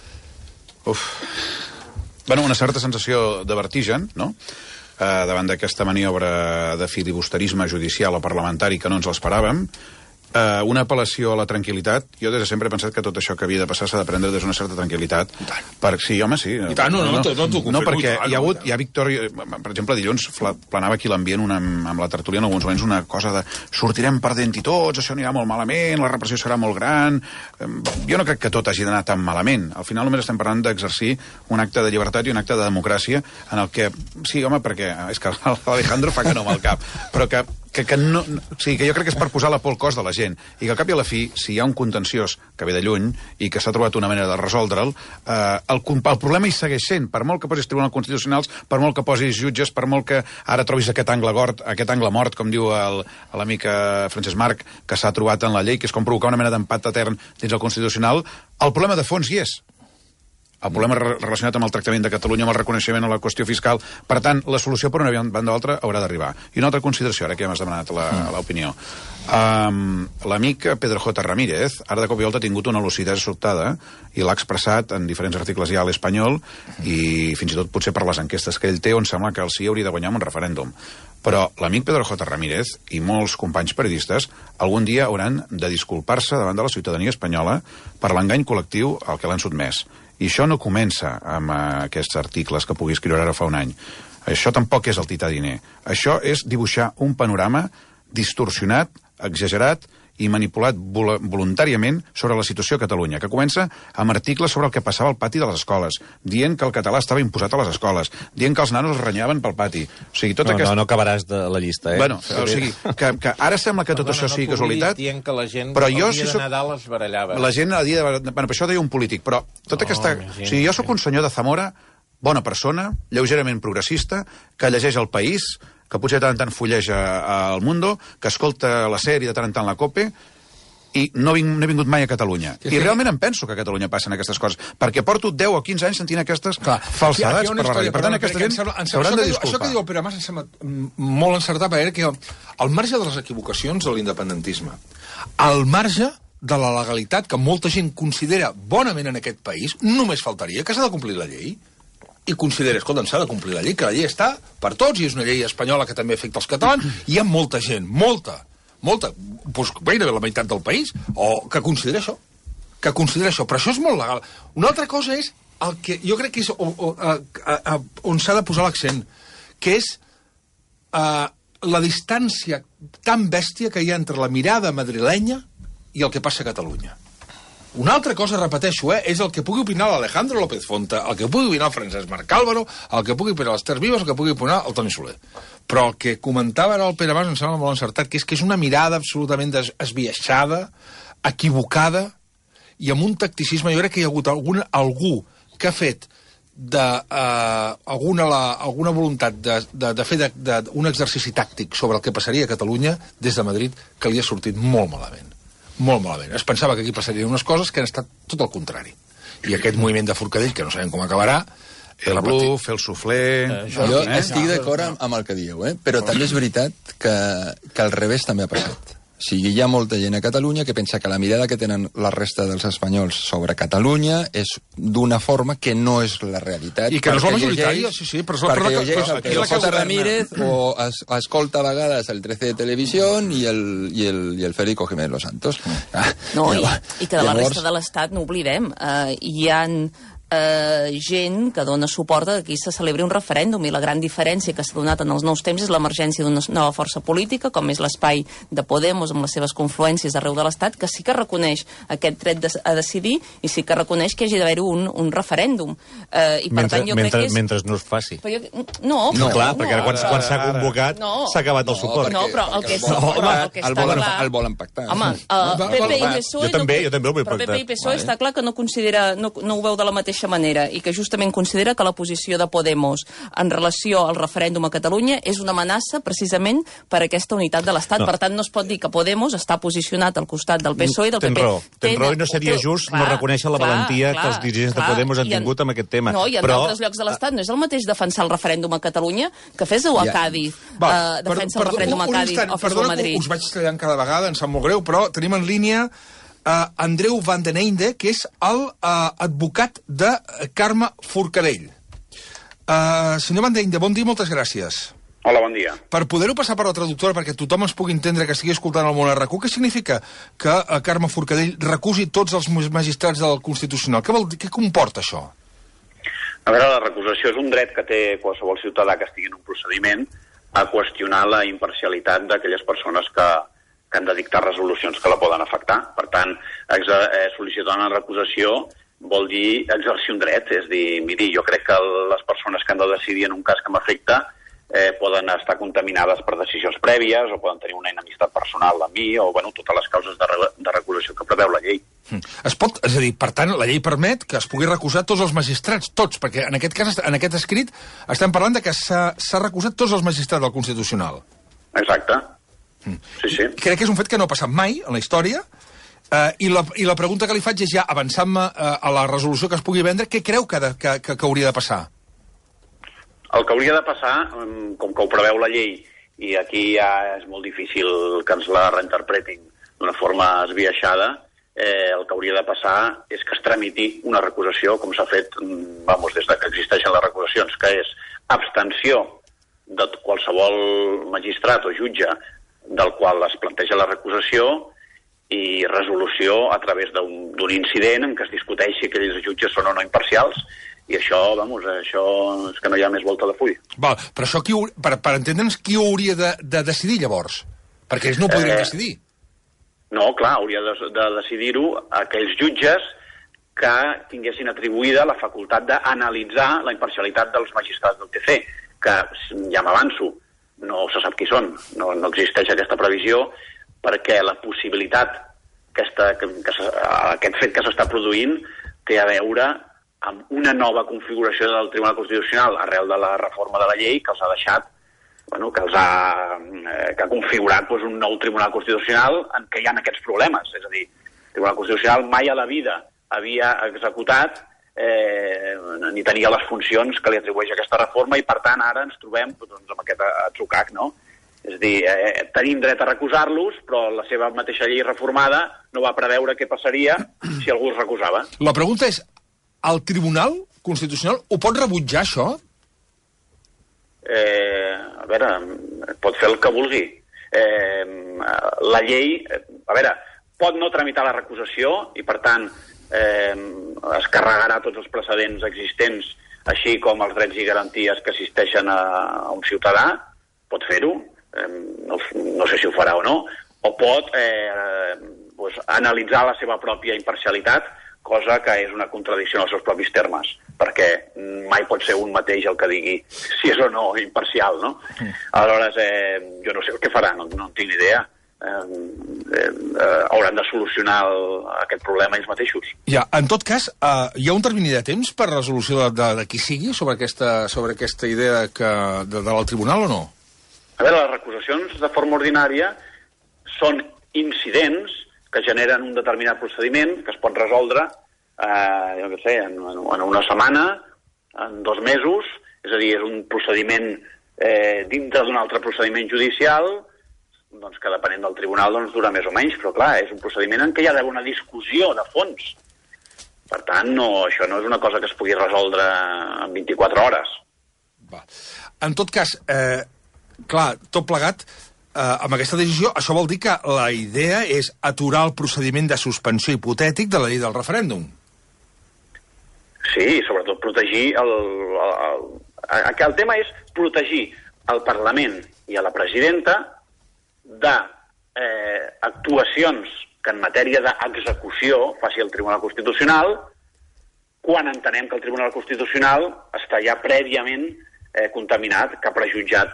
Bueno, una certa sensació de vertigen, no?, davant d'aquesta maniobra de filibusterisme judicial o parlamentari que no ens l'esperàvem. Una apel·lació a la tranquil·litat. Jo des de sempre he pensat que tot això que havia de passar s'ha de prendre des d'una certa tranquil·litat. Sí, home, sí. I tant, no t'ho confirmo. No, perquè hi ha victòria... Per exemple, dilluns planava aquí l'ambient amb la tertúlia en alguns moments una cosa de sortirem perdent i tots, això anirà molt malament, la repressió serà molt gran... Jo no crec que tot hagi d'anar tan malament. Al final només estem parlant d'exercir un acte de llibertat i un acte de democràcia en el que... Sí, home, perquè és que l'Alejandro fa que no amb el cap, però que que no, o sigui, que jo crec que és per posar la por al cos de la gent, i que al cap i a la fi, si hi ha un contenciós que ve de lluny i que s'ha trobat una manera de resoldre'l, el problema hi segueix sent, per molt que posis tribunals constitucionals, per molt que posis jutges, per molt que ara trobis aquest angle mort, com diu l'amic Francesc Marc, que s'ha trobat en la llei, que és com provocar una mena d'empat etern dins el Constitucional, el problema de fons hi és. El problema relacionat amb el tractament de Catalunya, amb el reconeixement a la qüestió fiscal. Per tant, la solució per una banda o l'altra haurà d'arribar. I una altra consideració, ara que ja m'has demanat l'opinió. L'amic Pedro J. Ramírez, ara de cop i volta ha tingut una lucidesa sobtada i l'ha expressat en diferents articles ja a l'Espanyol i fins i tot potser per les enquestes que ell té on sembla que el sí hauria de guanyar en un referèndum. Però l'amic Pedro J. Ramírez i molts companys periodistes algun dia hauran de disculpar-se davant de la ciutadania espanyola per l'engany col·lectiu al que l'han sotmès. I això no comença amb aquests articles que pugui escriure ara fa un any. Això tampoc és el tità diner. Això és dibuixar un panorama distorsionat, exagerat i manipulat voluntàriament sobre la situació a Catalunya, que comença amb articles sobre el que passava al pati de les escoles, dient que el català estava imposat a les escoles, dient que els nanos es renyaven pel pati. O sigui, no acabaràs de la llista, eh? Bueno, o sigui, que ara sembla que tot això sigui casualitat, que la gent però jo, el dia de Nadal es barallava. La gent el dia de... Bueno, per això deia un polític, però tota aquesta... O sigui, jo sóc un senyor de Zamora, bona persona, lleugerament progressista, que llegeix El País, que potser de tant en tant fulleja al Mundo, que escolta la sèrie de tant en tant la COPE, i no he vingut mai a Catalunya. I realment em penso que a Catalunya passen aquestes coses, perquè porto 10 o 15 anys sentint aquestes falsedats per la ràdio. Per tant, aquesta gent s'hauran de disculpar. Això que diu el Pere Mas em sembla molt encertat, perquè al marge de les equivocacions de l'independentisme, al marge de la legalitat que molta gent considera bonament en aquest país, només faltaria que s'ha de complir la llei. I considera, escolta, s'ha de complir la llei, que la llei està per tots, i és una llei espanyola que també afecta els catalans, i hi ha molta gent, molta, doncs gairebé la meitat del país, o que considera això, però això és molt legal. Una altra cosa és el que jo crec que és on s'ha de posar l'accent, que és la distància tan bèstia que hi ha entre la mirada madrilenya i el que passa a Catalunya. Una altra cosa, repeteixo, és el que pugui opinar l'Alejandro López Fonta, el que pugui opinar el Francesc Marc Álvaro, el que pugui opinar l'Ester Vives, el que pugui opinar el Toni Soler. Però el que comentava ara el Pere Mas em sembla molt encertat, que és una mirada absolutament esbiaixada, equivocada, i amb un tacticisme. Jo crec que hi ha hagut algú que ha fet alguna voluntat de fer un exercici tàctic sobre el que passaria a Catalunya des de Madrid que li ha sortit molt malament. Molt malament. Es pensava que aquí passarien unes coses que han estat tot el contrari. I aquest moviment de Forcadell, que no sabem com acabarà, el bluff, el suflé... Jo estic d'acord amb el que dieu, però també és veritat que al revés també ha passat. O sigui, hi ha molta gent a Catalunya que pensa que la mirada que tenen la resta dels espanyols sobre Catalunya és d'una forma que no és la realitat. I que no és la majoritària, sí, però... Perquè llegeix el Pedro J. Ramírez o escolta a vegades el 13 de Televisió i el Federico Jiménez Los Santos. No, i que de la resta de l'Estat no oblidem. Hi ha gent que dona suport a que aquí se celebri un referèndum, i la gran diferència que s'ha donat en els nous temps és l'emergència d'una nova força política, com és l'espai de Podemos amb les seves confluències arreu de l'Estat, que sí que reconeix aquest dret a decidir i sí que reconeix que hagi d'haver-hi un referèndum. I per tant jo crec que és... Mentre no es faci. No, clar, perquè quan s'ha convocat s'ha acabat el suport. No, però el que està clar... El volen pactar. Home, PP i PSOE... Jo també el vull pactar. Però PP i PSOE està clar que no ho veu de la mateixa manera, i que justament considera que la posició de Podemos en relació al referèndum a Catalunya és una amenaça precisament per aquesta unitat de l'Estat. Per tant, no es pot dir que Podemos està posicionat al costat del PSOE i del PP. Tens raó, i no seria just no reconèixer la valentia que els dirigents de Podemos han tingut amb aquest tema. No, i en altres llocs de l'Estat no és el mateix defensar el referèndum a Catalunya que fes-ho a Cádiz, defensa el referèndum a Cádiz o fes-ho a Madrid. Us vaig tallant cada vegada, em sap molt greu, però tenim en línia Andreu Van den Einde, que és l'advocat de Carme Forcadell. Senyor Van den Einde, bon dia, moltes gràcies. Hola, bon dia. Per poder-ho passar per la traductora, perquè tothom ens pugui entendre que estigui escoltant el món RQ, què significa que Carme Forcadell recusi tots els magistrats del Constitucional? Què comporta això? A veure, la recusació és un dret que té qualsevol ciutadà que estigui en un procediment a qüestionar la imparcialitat d'aquelles persones que han de dictar resolucions que la poden afectar. Per tant, sol·licitar una recusació vol dir exercir un dret, és dir, miri, jo crec que les persones que han de decidir en un cas que m'afecta poden estar contaminades per decisions prèvies o poden tenir una inamistat personal amb mi o totes les causes de recusació que preveu la llei. És a dir, per tant, la llei permet que es pugui recusar tots els magistrats, tots, perquè en aquest cas, en aquest escrit, estem parlant de que s'ha recusat tots els magistrats del Constitucional. Exacte. Sí. Crec que és un fet que no ha passat mai en la història, i la pregunta que li faig és ja, avançant-me a la resolució que es pugui vendre, què creu que hauria de passar? El que hauria de passar, com que ho preveu la llei, i aquí ja és molt difícil que ens la reinterpretin d'una forma esbiaixada, el que hauria de passar és que es tramiti una recusació, com s'ha fet des que existeixen les recusacions, que és abstenció de qualsevol magistrat o jutge del qual es planteja la recusació i resolució a través d'un incident en què es discuteix si aquells jutges són o no imparcials, i això, això és que no hi ha més volta de full. Val, però això, per entendre'ns, qui ho hauria de decidir, llavors? Perquè ells no ho podrien decidir. No, clar, hauria de decidir-ho aquells jutges que tinguessin atribuïda la facultat d'analitzar la imparcialitat dels magistrats del TC, que, ja m'avanço, no se sap qui són, no existeix aquesta previsió, perquè la possibilitat que aquest fet que s'està produint té a veure amb una nova configuració del Tribunal Constitucional arrel de la reforma de la llei que els ha deixat, que ha configurat un nou Tribunal Constitucional en què hi ha aquests problemes. És a dir, el Tribunal Constitucional mai a la vida havia executat ni tenia les funcions que li atribueix aquesta reforma i, per tant, ara ens trobem amb aquest atzucac, no? És a dir, tenim dret a recusar-los, però la seva mateixa llei reformada no va preveure què passaria si algú es recusava. La pregunta és, el Tribunal Constitucional ho pot rebutjar, això? A veure, pot fer el que vulgui. La llei, pot no tramitar la recusació i, per tant, es carregarà tots els precedents existents, així com els drets i garanties que assisteixen a un ciutadà, pot fer-ho, no sé si ho farà o no, o pot analitzar la seva pròpia imparcialitat, cosa que és una contradicció en els seus propis termes, perquè mai pot ser un mateix el que digui si és o no imparcial, no? Aleshores, jo no sé què farà, no en tinc ni idea. Hauran de solucionar aquest problema ells mateixos. Ja, en tot cas, hi ha un termini de temps per resolució de qui sigui sobre aquesta idea del tribunal o no? A veure, les recusacions de forma ordinària són incidents que generen un determinat procediment que es pot resoldre en una setmana, en 2 mesos, és a dir, és un procediment dintre d'un altre procediment judicial que depenent del tribunal dura més o menys, però clar, és un procediment en què hi ha d'haver una discussió de fons. Per tant, això no és una cosa que es pugui resoldre en 24 hores. En tot cas, clar, tot plegat, amb aquesta decisió, això vol dir que la idea és aturar el procediment de suspensió hipotètic de la llei del referèndum. Sí, sobretot protegir el tema és protegir el Parlament i a la presidenta d'actuacions que en matèria d'execució faci el Tribunal Constitucional quan entenem que el Tribunal Constitucional està ja prèviament contaminat, que ha prejutjat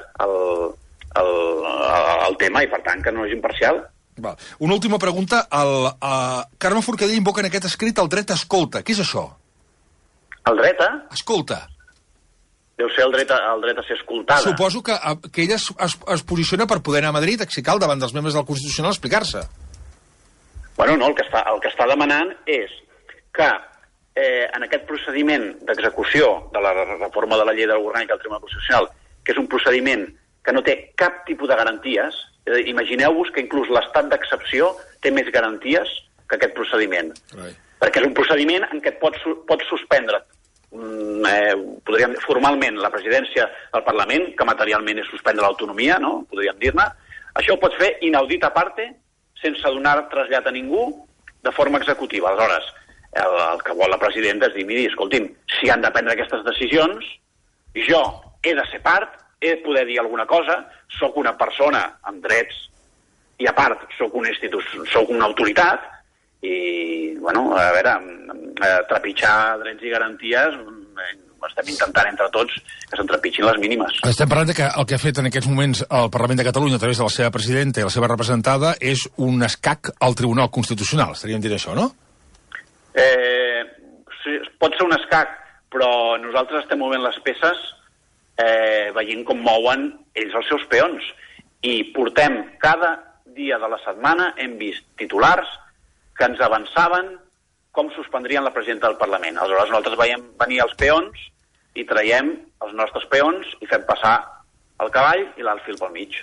el tema i, per tant, que no és imparcial. Una última pregunta. Carme Forcadell invoca en aquest escrit el dret a escolta. Què és això? El dret a? Escolta. Deu ser el dret a ser escoltada. Suposo que ella es posiciona per poder anar a Madrid, a Excical, davant dels membres del Constitucional, a explicar-se. Bueno, no, el que està demanant és que en aquest procediment d'execució de la reforma de la llei orgànica del Tribunal Constitucional, que és un procediment que no té cap tipus de garanties, imagineu-vos que inclús l'estat d'excepció té més garanties que aquest procediment. Perquè és un procediment en què et pots suspendre podríem dir formalment la presidència del Parlament, que materialment és suspendre l'autonomia, no? Podríem dir-ne. Això ho pots fer inaudit a parte, sense donar trasllat a ningú, de forma executiva. Aleshores, el que vol la presidenta és dir, miri, escolti'm, si han de prendre aquestes decisions, jo he de ser part, he de poder dir alguna cosa, sóc una persona amb drets i, a part, sóc una autoritat, i, bueno, a veure, trepitjar drets i garanties estem intentant entre tots que s'entrepitgin les mínimes. Estem parlant que el que ha fet en aquests moments el Parlament de Catalunya a través de la seva presidenta i la seva representada és un escac al Tribunal Constitucional. Estaríem dient això, no? Sí, pot ser un escac, però nosaltres estem movent les peces veient com mouen ells els seus peons. I portem cada dia de la setmana, hem vist titulars que ens avançaven com suspendrien la presidenta del Parlament. Aleshores nosaltres veiem venir els peons i traiem els nostres peons i fem passar el cavall i l'alfil pel mig.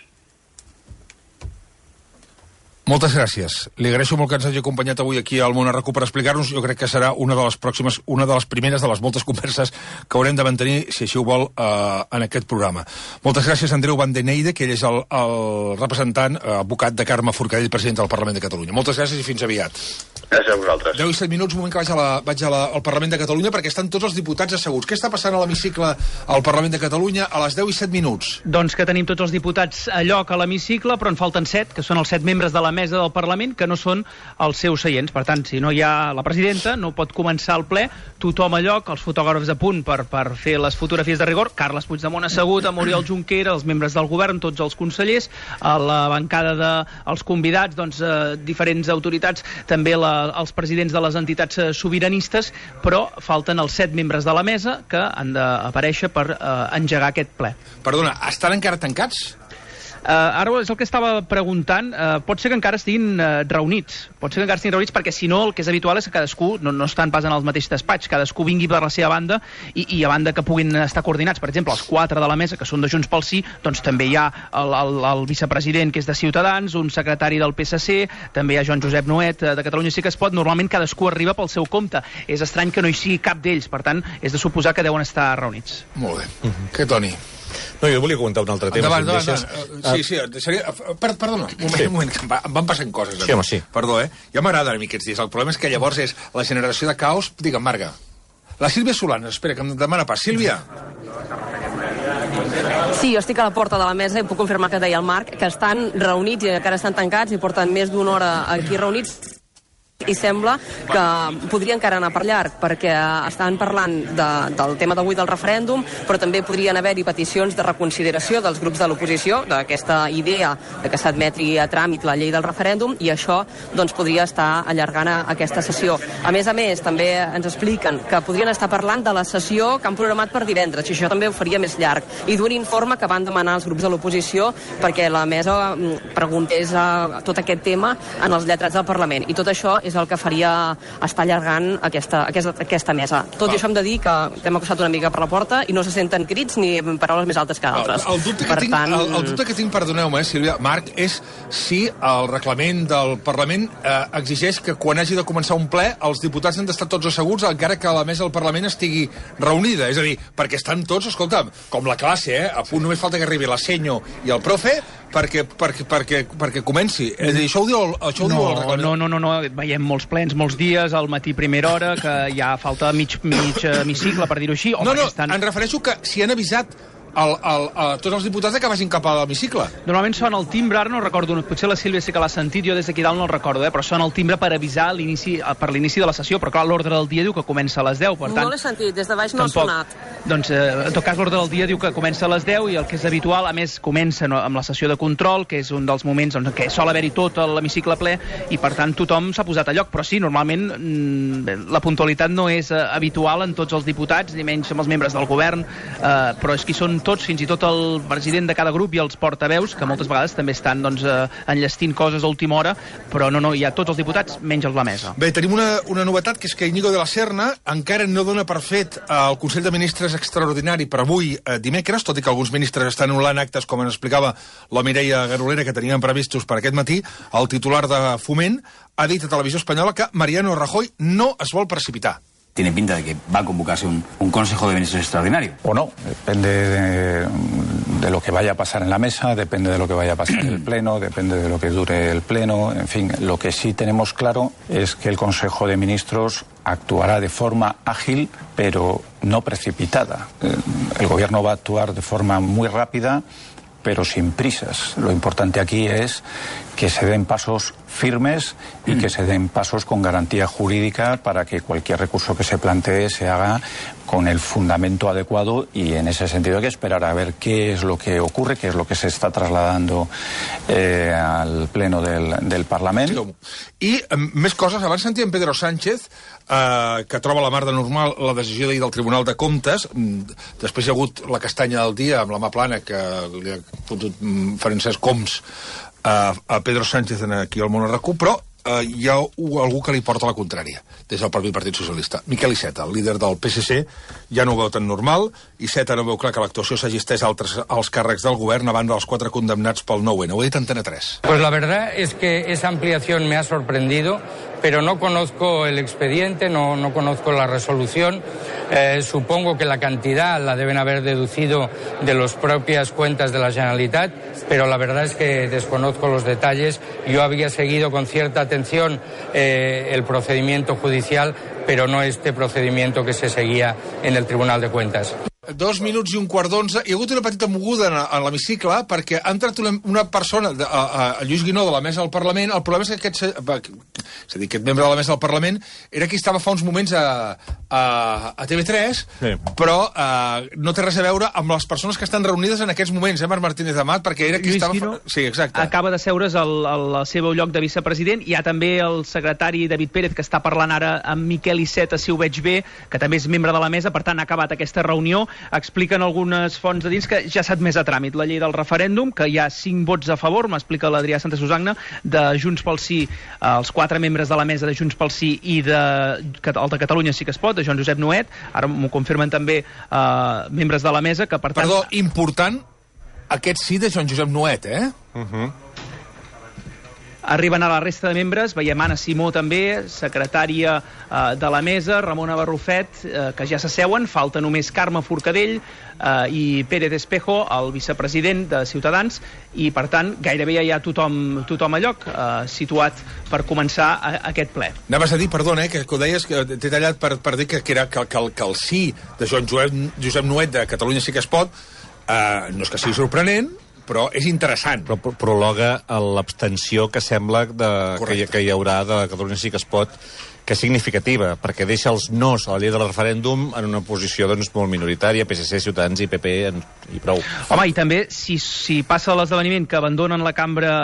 Moltes gràcies. Li agraeixo molt que ens hagi acompanyat avui aquí al Món a RAC1 per explicar-nos. Jo crec que serà una de les pròximes, una de les primeres de les moltes converses que haurem de mantenir, si així ho vol, en aquest programa. Moltes gràcies, Andreu Van den Eide, que ell és el representant, advocat de Carme Forcadell, president del Parlament de Catalunya. Moltes gràcies i fins aviat. Gràcies a vosaltres. 10 i 7 minuts, un moment que vaig al Parlament de Catalunya, perquè estan tots els diputats asseguts. Què està passant a l'hemicicle al Parlament de Catalunya a les 10 i 7 minuts? Doncs que tenim tots els diputats a lloc a l'hemicicle, però en falten 7, que són els 7 membres de la mesa del Parlament, que no són els seus seients. Per tant, si no hi ha la presidenta, no pot començar el ple, tothom a lloc, els fotògrafs a punt per fer les fotografies de rigor, Carles Puigdemont assegut, amb Oriol Junquera, els membres del govern, tots els consellers, a la bancada dels convidats, doncs, diferents autoritats, també els presidents de les entitats sobiranistes, però falten els 7 membres de la mesa que han d'aparèixer per engegar aquest ple. Perdona, estan encara tancats? Ara és el que estava preguntant. Pot ser que encara estiguin reunits. Perquè si no, el que és habitual és que cadascú no estan pas en el mateix despatx, cadascú vingui per la seva banda i a banda que puguin estar coordinats. Per exemple, els 4 de la mesa, que són de Junts pel Sí, doncs també hi ha el vicepresident, que és de Ciutadans, un secretari del PSC, també hi ha Joan Josep Nuet, de Catalunya Sí que es pot. Normalment cadascú arriba pel seu compte. És estrany que no hi sigui cap d'ells, per tant, és de suposar que deuen estar reunits. Molt bé. Què, Toni? No, jo volia comentar un altre tema. Endavant. Sí, perdona, un moment, que em van passant coses. Sí, home, sí. Perdó, Ja m'agrada a mi aquests dies. El problema és que llavors és la generació de caos. Digue'm, Marga. La Sílvia Solans, espera, que em demana pas. Sílvia. Sí, jo estic a la porta de la mesa i puc confirmar que deia el Marc, que estan reunits i encara estan tancats i porten més d'una hora aquí reunits. I sembla que podria encara anar per llarg, perquè estan parlant del tema d'avui del referèndum, però també podrien haver-hi peticions de reconsideració dels grups de l'oposició d'aquesta idea de que s'admeti a tràmit la llei del referèndum, i això doncs, podria estar allargant aquesta sessió. A més, també ens expliquen que podrien estar parlant de la sessió que han programat per divendres, i això també ho faria més llarg, i d'un informe que van demanar els grups de l'oposició perquè la mesa preguntés tot aquest tema en els lletrats del Parlament, i tot això és el que faria estar allargant aquesta mesa. Tot i això hem de dir que hem acostat una mica per la porta i no se senten crits ni paraules més altes que d'altres. El dubte que tinc, perdoneu-me, Sílvia, Marc, és si el reglament del Parlament exigeix que quan hagi de començar un ple els diputats han d'estar tots asseguts encara que la mesa del Parlament estigui reunida. És a dir, perquè estan tots, escolta, com la classe, a punt només falta que arribi la senyo i el profe perquè comenci. És a dir, això ho diu el reglament. No, veiem molts plens, molts dies, al matí primera hora, que ja falta mig hemicicle, per dir-ho així. Em refereixo que si han avisat tots els diputats que vagin cap a l'hemicicle. Normalment sona el timbre, ara no recordo, potser la Sílvia sí que l'ha sentit, jo des d'aquí dalt no el recordo, però sona el timbre per avisar per l'inici de la sessió, però clar, l'ordre del dia diu que comença a les 10, per tant... No l'he sentit, des de baix no ha sonat. Doncs, en tot cas, l'ordre del dia diu que comença a les 10 i el que és habitual, a més, comença amb la sessió de control, que és un dels moments en què sol haver-hi tot l'hemicicle ple, i per tant tothom s'ha posat a lloc, però sí, normalment la puntualitat no és habitual en tots els diputats, ni menys amb els membres del govern, però és que són tots, fins i tot el president de cada grup i els portaveus, que moltes vegades també estan enllestint coses a última hora, però no, hi ha tots els diputats, menys els de la mesa. Bé, tenim una novetat, que és que Íñigo de la Serna encara no dona per fet el Consell de Ministres extraordinari per avui dimecres, tot i que alguns ministres estan anul·lant actes, com ens explicava la Mireia Garolera, que tenien previstos per aquest matí. El titular de Foment ha dit a Televisió Espanyola que Mariano Rajoy no es vol precipitar. Tiene pinta de que va a convocarse un Consejo de Ministros extraordinario. O no, depende de lo que vaya a pasar en la mesa, depende de lo que vaya a pasar en el Pleno, depende de lo que dure el Pleno. En fin, lo que sí tenemos claro es que el Consejo de Ministros actuará de forma ágil, pero no precipitada. El Gobierno va a actuar de forma muy rápida, pero sin prisas. Lo importante aquí es que se den pasos firmes y que se den pasos con garantía jurídica para que cualquier recurso que se plantee se haga con el fundamento adecuado, y en ese sentido hay que esperar a ver qué es lo que ocurre, qué es lo que se está trasladando al pleno del Parlament. I més coses. Abans sentíem Pedro Sánchez, que troba la mar de normal la decisió d'ahir del Tribunal de Comptes. Després hi ha hagut la castanya del dia amb la mà plana que li ha fotut Francesc Homs a Pedro Sánchez aquí al Món RQ, però hi ha algú que li porta la contrària des del propi Partit Socialista. Miquel Iceta, el líder del PSC, ja no ho veu tan normal. Iceta no veu clar que l'actuació s'hagi estès als càrrecs del govern a banda dels 4 condemnats pel 9-N. Ho ha dit Antena 3. Pues la verdad es que esa ampliación me ha sorprendido, pero no conozco el expediente, no conozco la resolución. Supongo que la cantidad la deben haber deducido de las propias cuentas de la Generalitat, pero la verdad es que desconozco los detalles. Yo había seguido con cierta atención el procedimiento judicial, pero no este procedimiento que se seguía en el Tribunal de Cuentas. 2 minuts i un quart d'11. Hi ha hagut una petita moguda a l'hemicicle perquè ha entrat una persona, Lluís Guinó, de la mesa del Parlament. El problema és que aquest membre de la mesa del Parlament era qui estava fa uns moments a TV3, sí, però no té res a veure amb les persones que estan reunides en aquests moments, Marc Martínez Amat, perquè era qui Lluís estava... Guinó sí, exacte. Acaba de seure's al seu lloc de vicepresident. Hi ha també el secretari David Pérez, que està parlant ara amb Miquel Iceta, si ho veig bé, que també és membre de la mesa, per tant ha acabat aquesta reunió. Expliquen algunes fonts de dins que ja s'ha admès a tràmit la llei del referèndum, que hi ha 5 vots a favor, m'explica l'Adrià Santa Susagna, de Junts pel Sí, els 4 membres de la mesa de Junts pel Sí i el de Catalunya Sí que es pot, de Joan Josep Nuet. Ara m'ho confirmen també membres de la mesa, que per tant... Perdó, important, aquest sí de Joan Josep Nuet, Arriben a la resta de membres, veiem Anna Simó també, secretària de la mesa, Ramona Barrufet, que ja s'asseuen, falta només Carme Forcadell i Pérez Espejo, el vicepresident de Ciutadans, i per tant gairebé ja hi ha tothom a lloc situat per començar aquest ple. Anaves a dir, perdona, que ho deies, que t'he tallat per dir que el sí de Joan Josep Nuet de Catalunya Sí que es pot no és que sigui sorprenent, però és interessant. Però prologa l'abstenció que sembla que hi haurà de Catalunya Sí que es pot, que és significativa, perquè deixa els nos a la llei del referèndum en una posició doncs, molt minoritària, PSC, Ciutadans i PP, i prou. Home, i també, si passa l'esdeveniment que abandonen la cambra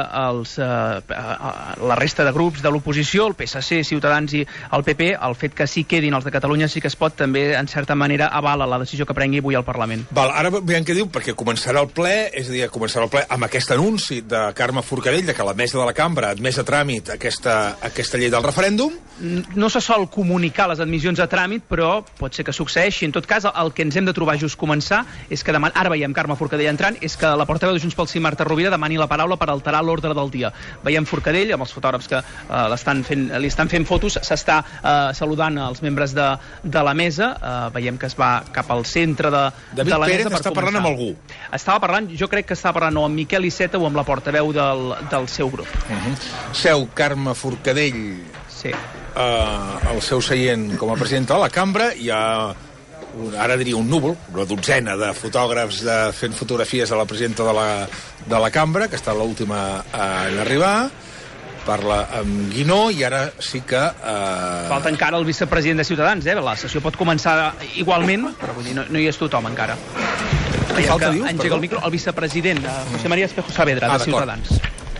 la resta de grups de l'oposició, el PSC, Ciutadans i el PP, el fet que sí quedin els de Catalunya Sí que es pot també, en certa manera, avala la decisió que prengui avui el Parlament. Val, ara veiem què diu, perquè començarà el ple, és a dir, començarà el ple amb aquest anunci de Carme Forcadell, de que la mesa de la cambra ha admès a tràmit aquesta llei del referèndum. No se sol comunicar les admissions a tràmit, però pot ser que succeeixi. En tot cas, el que ens hem de trobar just començar és que demà, ara veiem Carme Forcadell entrant, és que la portaveu de Junts pel Sí, Marta Rovira, demani la paraula per alterar l'ordre del dia. Veiem Forcadell, amb els fotògrafs que li estan fent fotos, s'està saludant els membres de la mesa, veiem que es va cap al centre de la mesa. David Pérez està parlant amb algú. Estava parlant, jo crec que estava parlant o amb Miquel Iceta o amb la portaveu del seu grup. Seu Carme Forcadell, sí, el seu seient com a presidenta de la cambra. Hi ha, ara diria un núvol, una dotzena de fotògrafs fent fotografies a la presidenta de la cambra, que està l'última en arribar. Parla amb Guinó i ara sí que... Falta encara el vicepresident de Ciutadans, la sessió pot començar igualment, però vull dir, no hi és tothom encara. Falta, dius? Engega el micro, el vicepresident, José María Espejo Saavedra, de Ciutadans.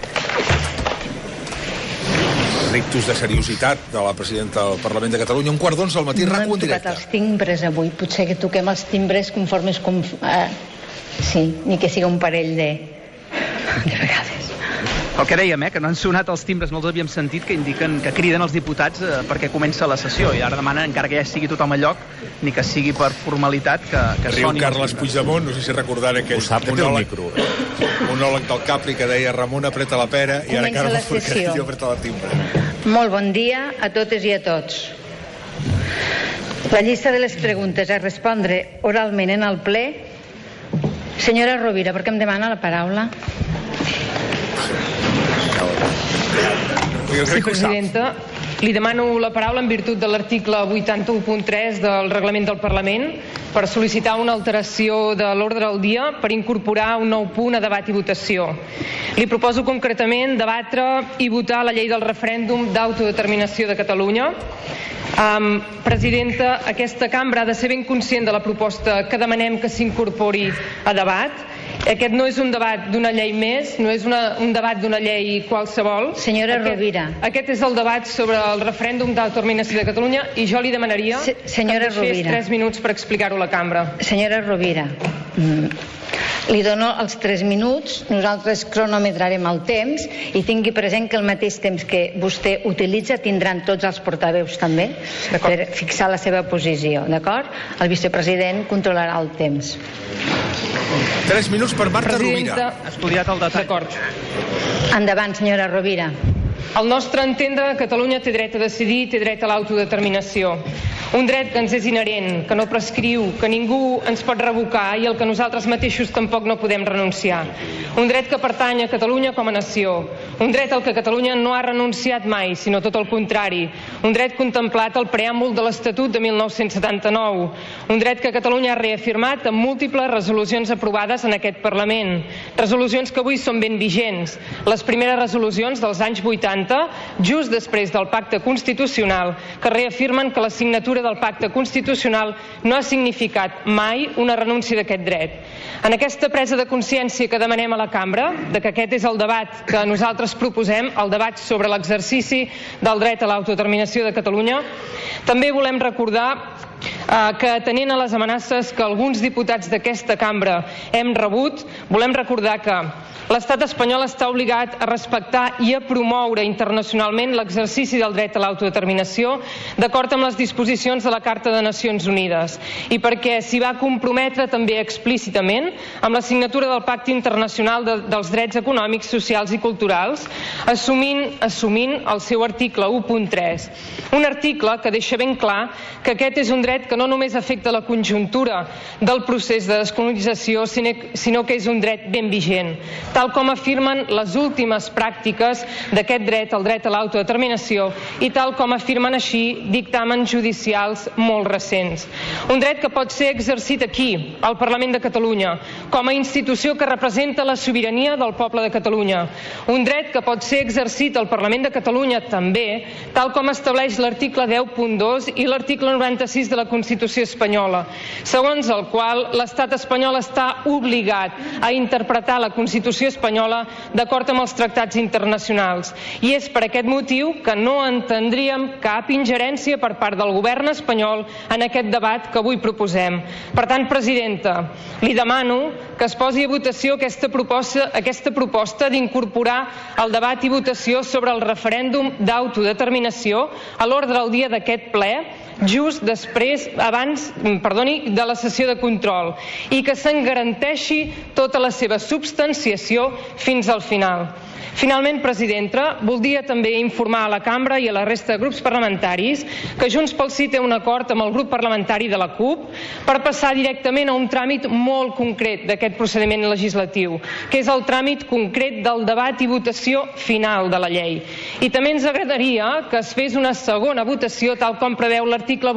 Rictus de seriositat de la presidenta del Parlament de Catalunya. 1:15 al matí, RAC1 en directe. No hem tocat els timbres avui, potser que toquem els timbres conforme sí, ni que siga un parell de vegades. El que dèiem, que no han sonat els timbres, no els havíem sentit, que indiquen que criden els diputats perquè comença la sessió, i ara demanen, encara que ja estigui tothom a lloc, ni que sigui per formalitat, que riu soni. Carles Puigdemont, no sé si recordant aquell monòleg del Capri que deia Ramon apreta la pera i ara Carles Forcadell apreta la timbra. Molt bon dia a totes i a tots. La llista de les preguntes a respondre oralment en el ple. Senyora Rovira, per què em demana la paraula? Sí, presidenta. Li demano la paraula en virtut de l'article 81.3 del reglament del Parlament, per sol·licitar una alteració de l'ordre del dia per incorporar un nou punt a debat i votació. Li proposo concretament debatre i votar la llei del referèndum d'autodeterminació de Catalunya. Presidenta, aquesta cambra ha de ser ben conscient de la proposta que demanem que s'incorpori a debat. Aquest no és un debat d'una llei més, no és un debat d'una llei qualsevol. Senyora Rovira. Aquest és el debat sobre el referèndum d'autodeterminació de Catalunya i jo li demanaria que em deixés 3 minuts per explicar-ho a la cambra. Senyora Rovira, li dono els 3 minuts, nosaltres cronometrarem el temps i tingui present que el mateix temps que vostè utilitza tindran tots els portaveus també per fixar la seva posició, d'acord? El vicepresident controlarà el temps. 3 minuts per Marta Rovira. Estudiat el detall. D'acord. Endavant, senyora Rovira. Al nostre entendre, Catalunya té dret a decidir, té dret a l'autodeterminació. Un dret que ens és inherent, que no prescriu, que ningú ens pot revocar i al que nosaltres mateixos tampoc no podem renunciar. Un dret que pertany a Catalunya com a nació. Un dret al que Catalunya no ha renunciat mai, sinó tot el contrari. Un dret contemplat al preàmbul de l'Estatut de 1979. Un dret que Catalunya ha reafirmat amb múltiples resolucions aprovades en aquest Parlament. Resolucions que avui són ben vigents. Les primeres resolucions dels anys 80, just després del pacte constitucional, que reafirmen que la signatura del pacte constitucional no ha significat mai una renúncia d'aquest dret. En aquesta presa de consciència que demanem a la cambra, de que aquest és el debat que nosaltres proposem, el debat sobre l'exercici del dret a l'autodeterminació de Catalunya, també volem recordar que atenent a les amenaces que alguns diputats d'aquesta cambra hem rebut, volem recordar que l'estat espanyol està obligat a respectar i a promoure internacionalment l'exercici del dret a l'autodeterminació d'acord amb les disposicions de la Carta de Nacions Unides i perquè s'hi va comprometre també explícitament amb la signatura del Pacte Internacional dels Drets Econòmics, Socials i Culturals, assumint el seu article 1.3. Un article que deixa ben clar que aquest és un dret que no només afecta la conjuntura del procés de descolonització, sinó que és un dret ben vigent, tal com afirmen les últimes pràctiques d'aquest dret, el dret a l'autodeterminació, i tal com afirmen així dictàmens judicials molt recents. Un dret que pot ser exercit aquí, al Parlament de Catalunya, com a institució que representa la sobirania del poble de Catalunya. Un dret que pot ser exercit al Parlament de Catalunya també, tal com estableix l'article 10.2 i l'article 96 de la Constitució espanyola, segons el qual l'estat espanyol està obligat a interpretar la Constitució espanyola d'acord amb els tractats internacionals. I és per aquest motiu que no entendríem cap ingerència per part del govern espanyol en aquest debat que avui proposem. Per tant, presidenta, li demano que es posi a votació aquesta proposta d'incorporar el debat i votació sobre el referèndum d'autodeterminació a l'ordre del dia d'aquest ple, just abans de la sessió de control, i que se'n garanteixi tota la seva substanciació fins al final. Finalment, presidenta, voldria també informar a la cambra i a la resta de grups parlamentaris que Junts pel Sí té un acord amb el grup parlamentari de la CUP per passar directament a un tràmit molt concret d'aquest procediment legislatiu, que és el tràmit concret del debat i votació final de la llei. I també ens agradaria que es fes una segona votació, tal com preveu l'article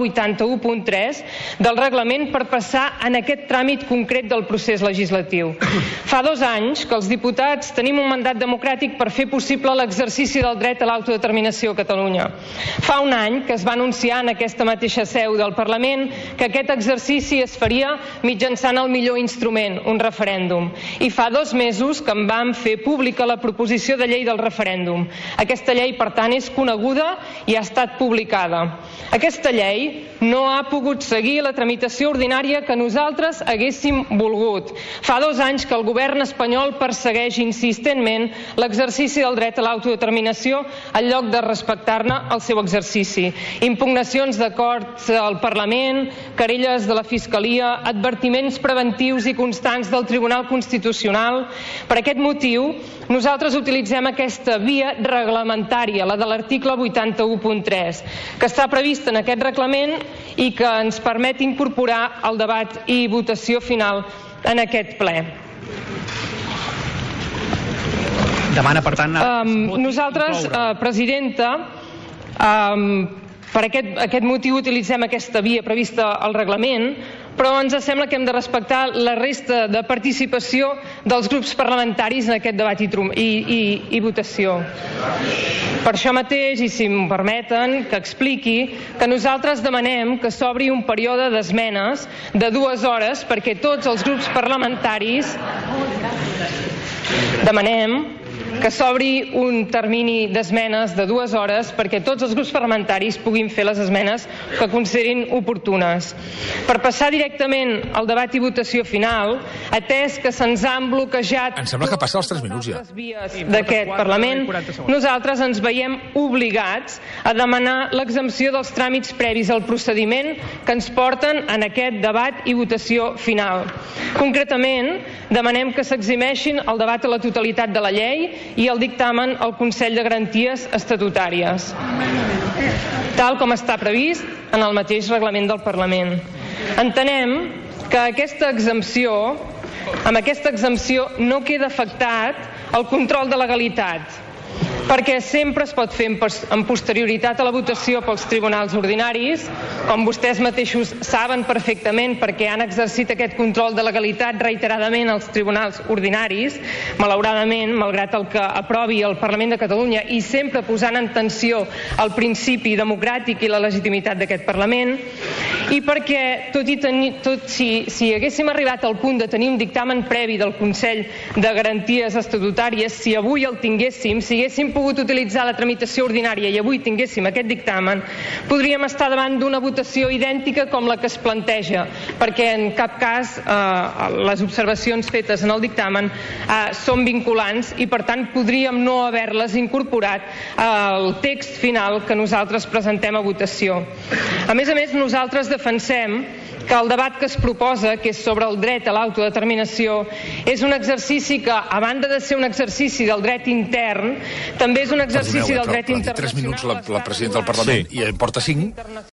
81.3 del reglament, per passar en aquest tràmit concret del procés legislatiu. Fa 2 anys que els diputats tenim un mandat democràtic per fer possible l'exercici del dret a l'autodeterminació a Catalunya. Fa 1 any que es va anunciar en aquesta mateixa seu del Parlament que aquest exercici es faria mitjançant el millor instrument, un referèndum. I fa 2 mesos que en vam fer pública la proposició de llei del referèndum. Aquesta llei, per tant, és coneguda i ha estat publicada. Aquesta llei no ha pogut seguir la tramitació ordinària que nosaltres haguéssim volgut. Fa 2 anys que el govern espanyol persegueix insistentment l'exercici del dret a l'autodeterminació en lloc de respectar-ne el seu exercici. Impugnacions d'acords al Parlament, querelles de la Fiscalia, advertiments preventius i constants del Tribunal Constitucional. Per aquest motiu, nosaltres utilitzem aquesta via reglamentària, la de l'article 81.3, que està prevista en aquest reglament i que ens permet incorporar el debat i votació final en aquest ple. Demana, per tant... Nosaltres, presidenta, per aquest motiu utilitzem aquesta via prevista al reglament, però ens sembla que hem de respectar la resta de participació dels grups parlamentaris en aquest debat i votació. Per això mateix, i si m'ho permeten, que expliqui que nosaltres demanem que s'obri un període d'esmenes de 2 hores perquè tots els grups parlamentaris demanem que s'obri un termini d'esmenes de 2 hores perquè tots els grups parlamentaris puguin fer les esmenes que considerin oportunes. Per passar directament al debat i votació final, atès que se'ns han bloquejat... Em sembla que passa els 3 minuts ja. ...d'aquest Parlament, nosaltres ens veiem obligats a demanar l'exempció dels tràmits previs al procediment que ens porten en aquest debat i votació final. Concretament, demanem que s'eximeixin el debat a la totalitat de la llei i el dictamen al Consell de Garanties Estatutàries, tal com està previst en el mateix reglament del Parlament. Entenem que amb aquesta exempció no queda afectat el control de legalitat, perquè sempre es pot fer en posterioritat a la votació pels tribunals ordinaris, com vostès mateixos saben perfectament perquè han exercit aquest control de legalitat reiteradament als tribunals ordinaris, malauradament, malgrat el que aprovi el Parlament de Catalunya i sempre posant en tensió el principi democràtic i la legitimitat d'aquest Parlament, i perquè, si haguéssim arribat al punt de tenir un dictamen previ del Consell de Garanties Estatutàries, si avui el tinguéssim, si haguéssim pogut utilitzar la tramitació ordinària i avui tinguéssim aquest dictamen, podríem estar davant d'una votació idèntica com la que es planteja, perquè en cap cas les observacions fetes en el dictamen són vinculants i per tant podríem no haver-les incorporat al text final que nosaltres presentem a votació. A més, nosaltres defensem que el debat que es proposa, que és sobre el dret a l'autodeterminació, és un exercici que, a banda de ser un exercici del dret intern, també és un exercici del dret internacional. 3 minuts la presidenta del Parlament i en porta 5.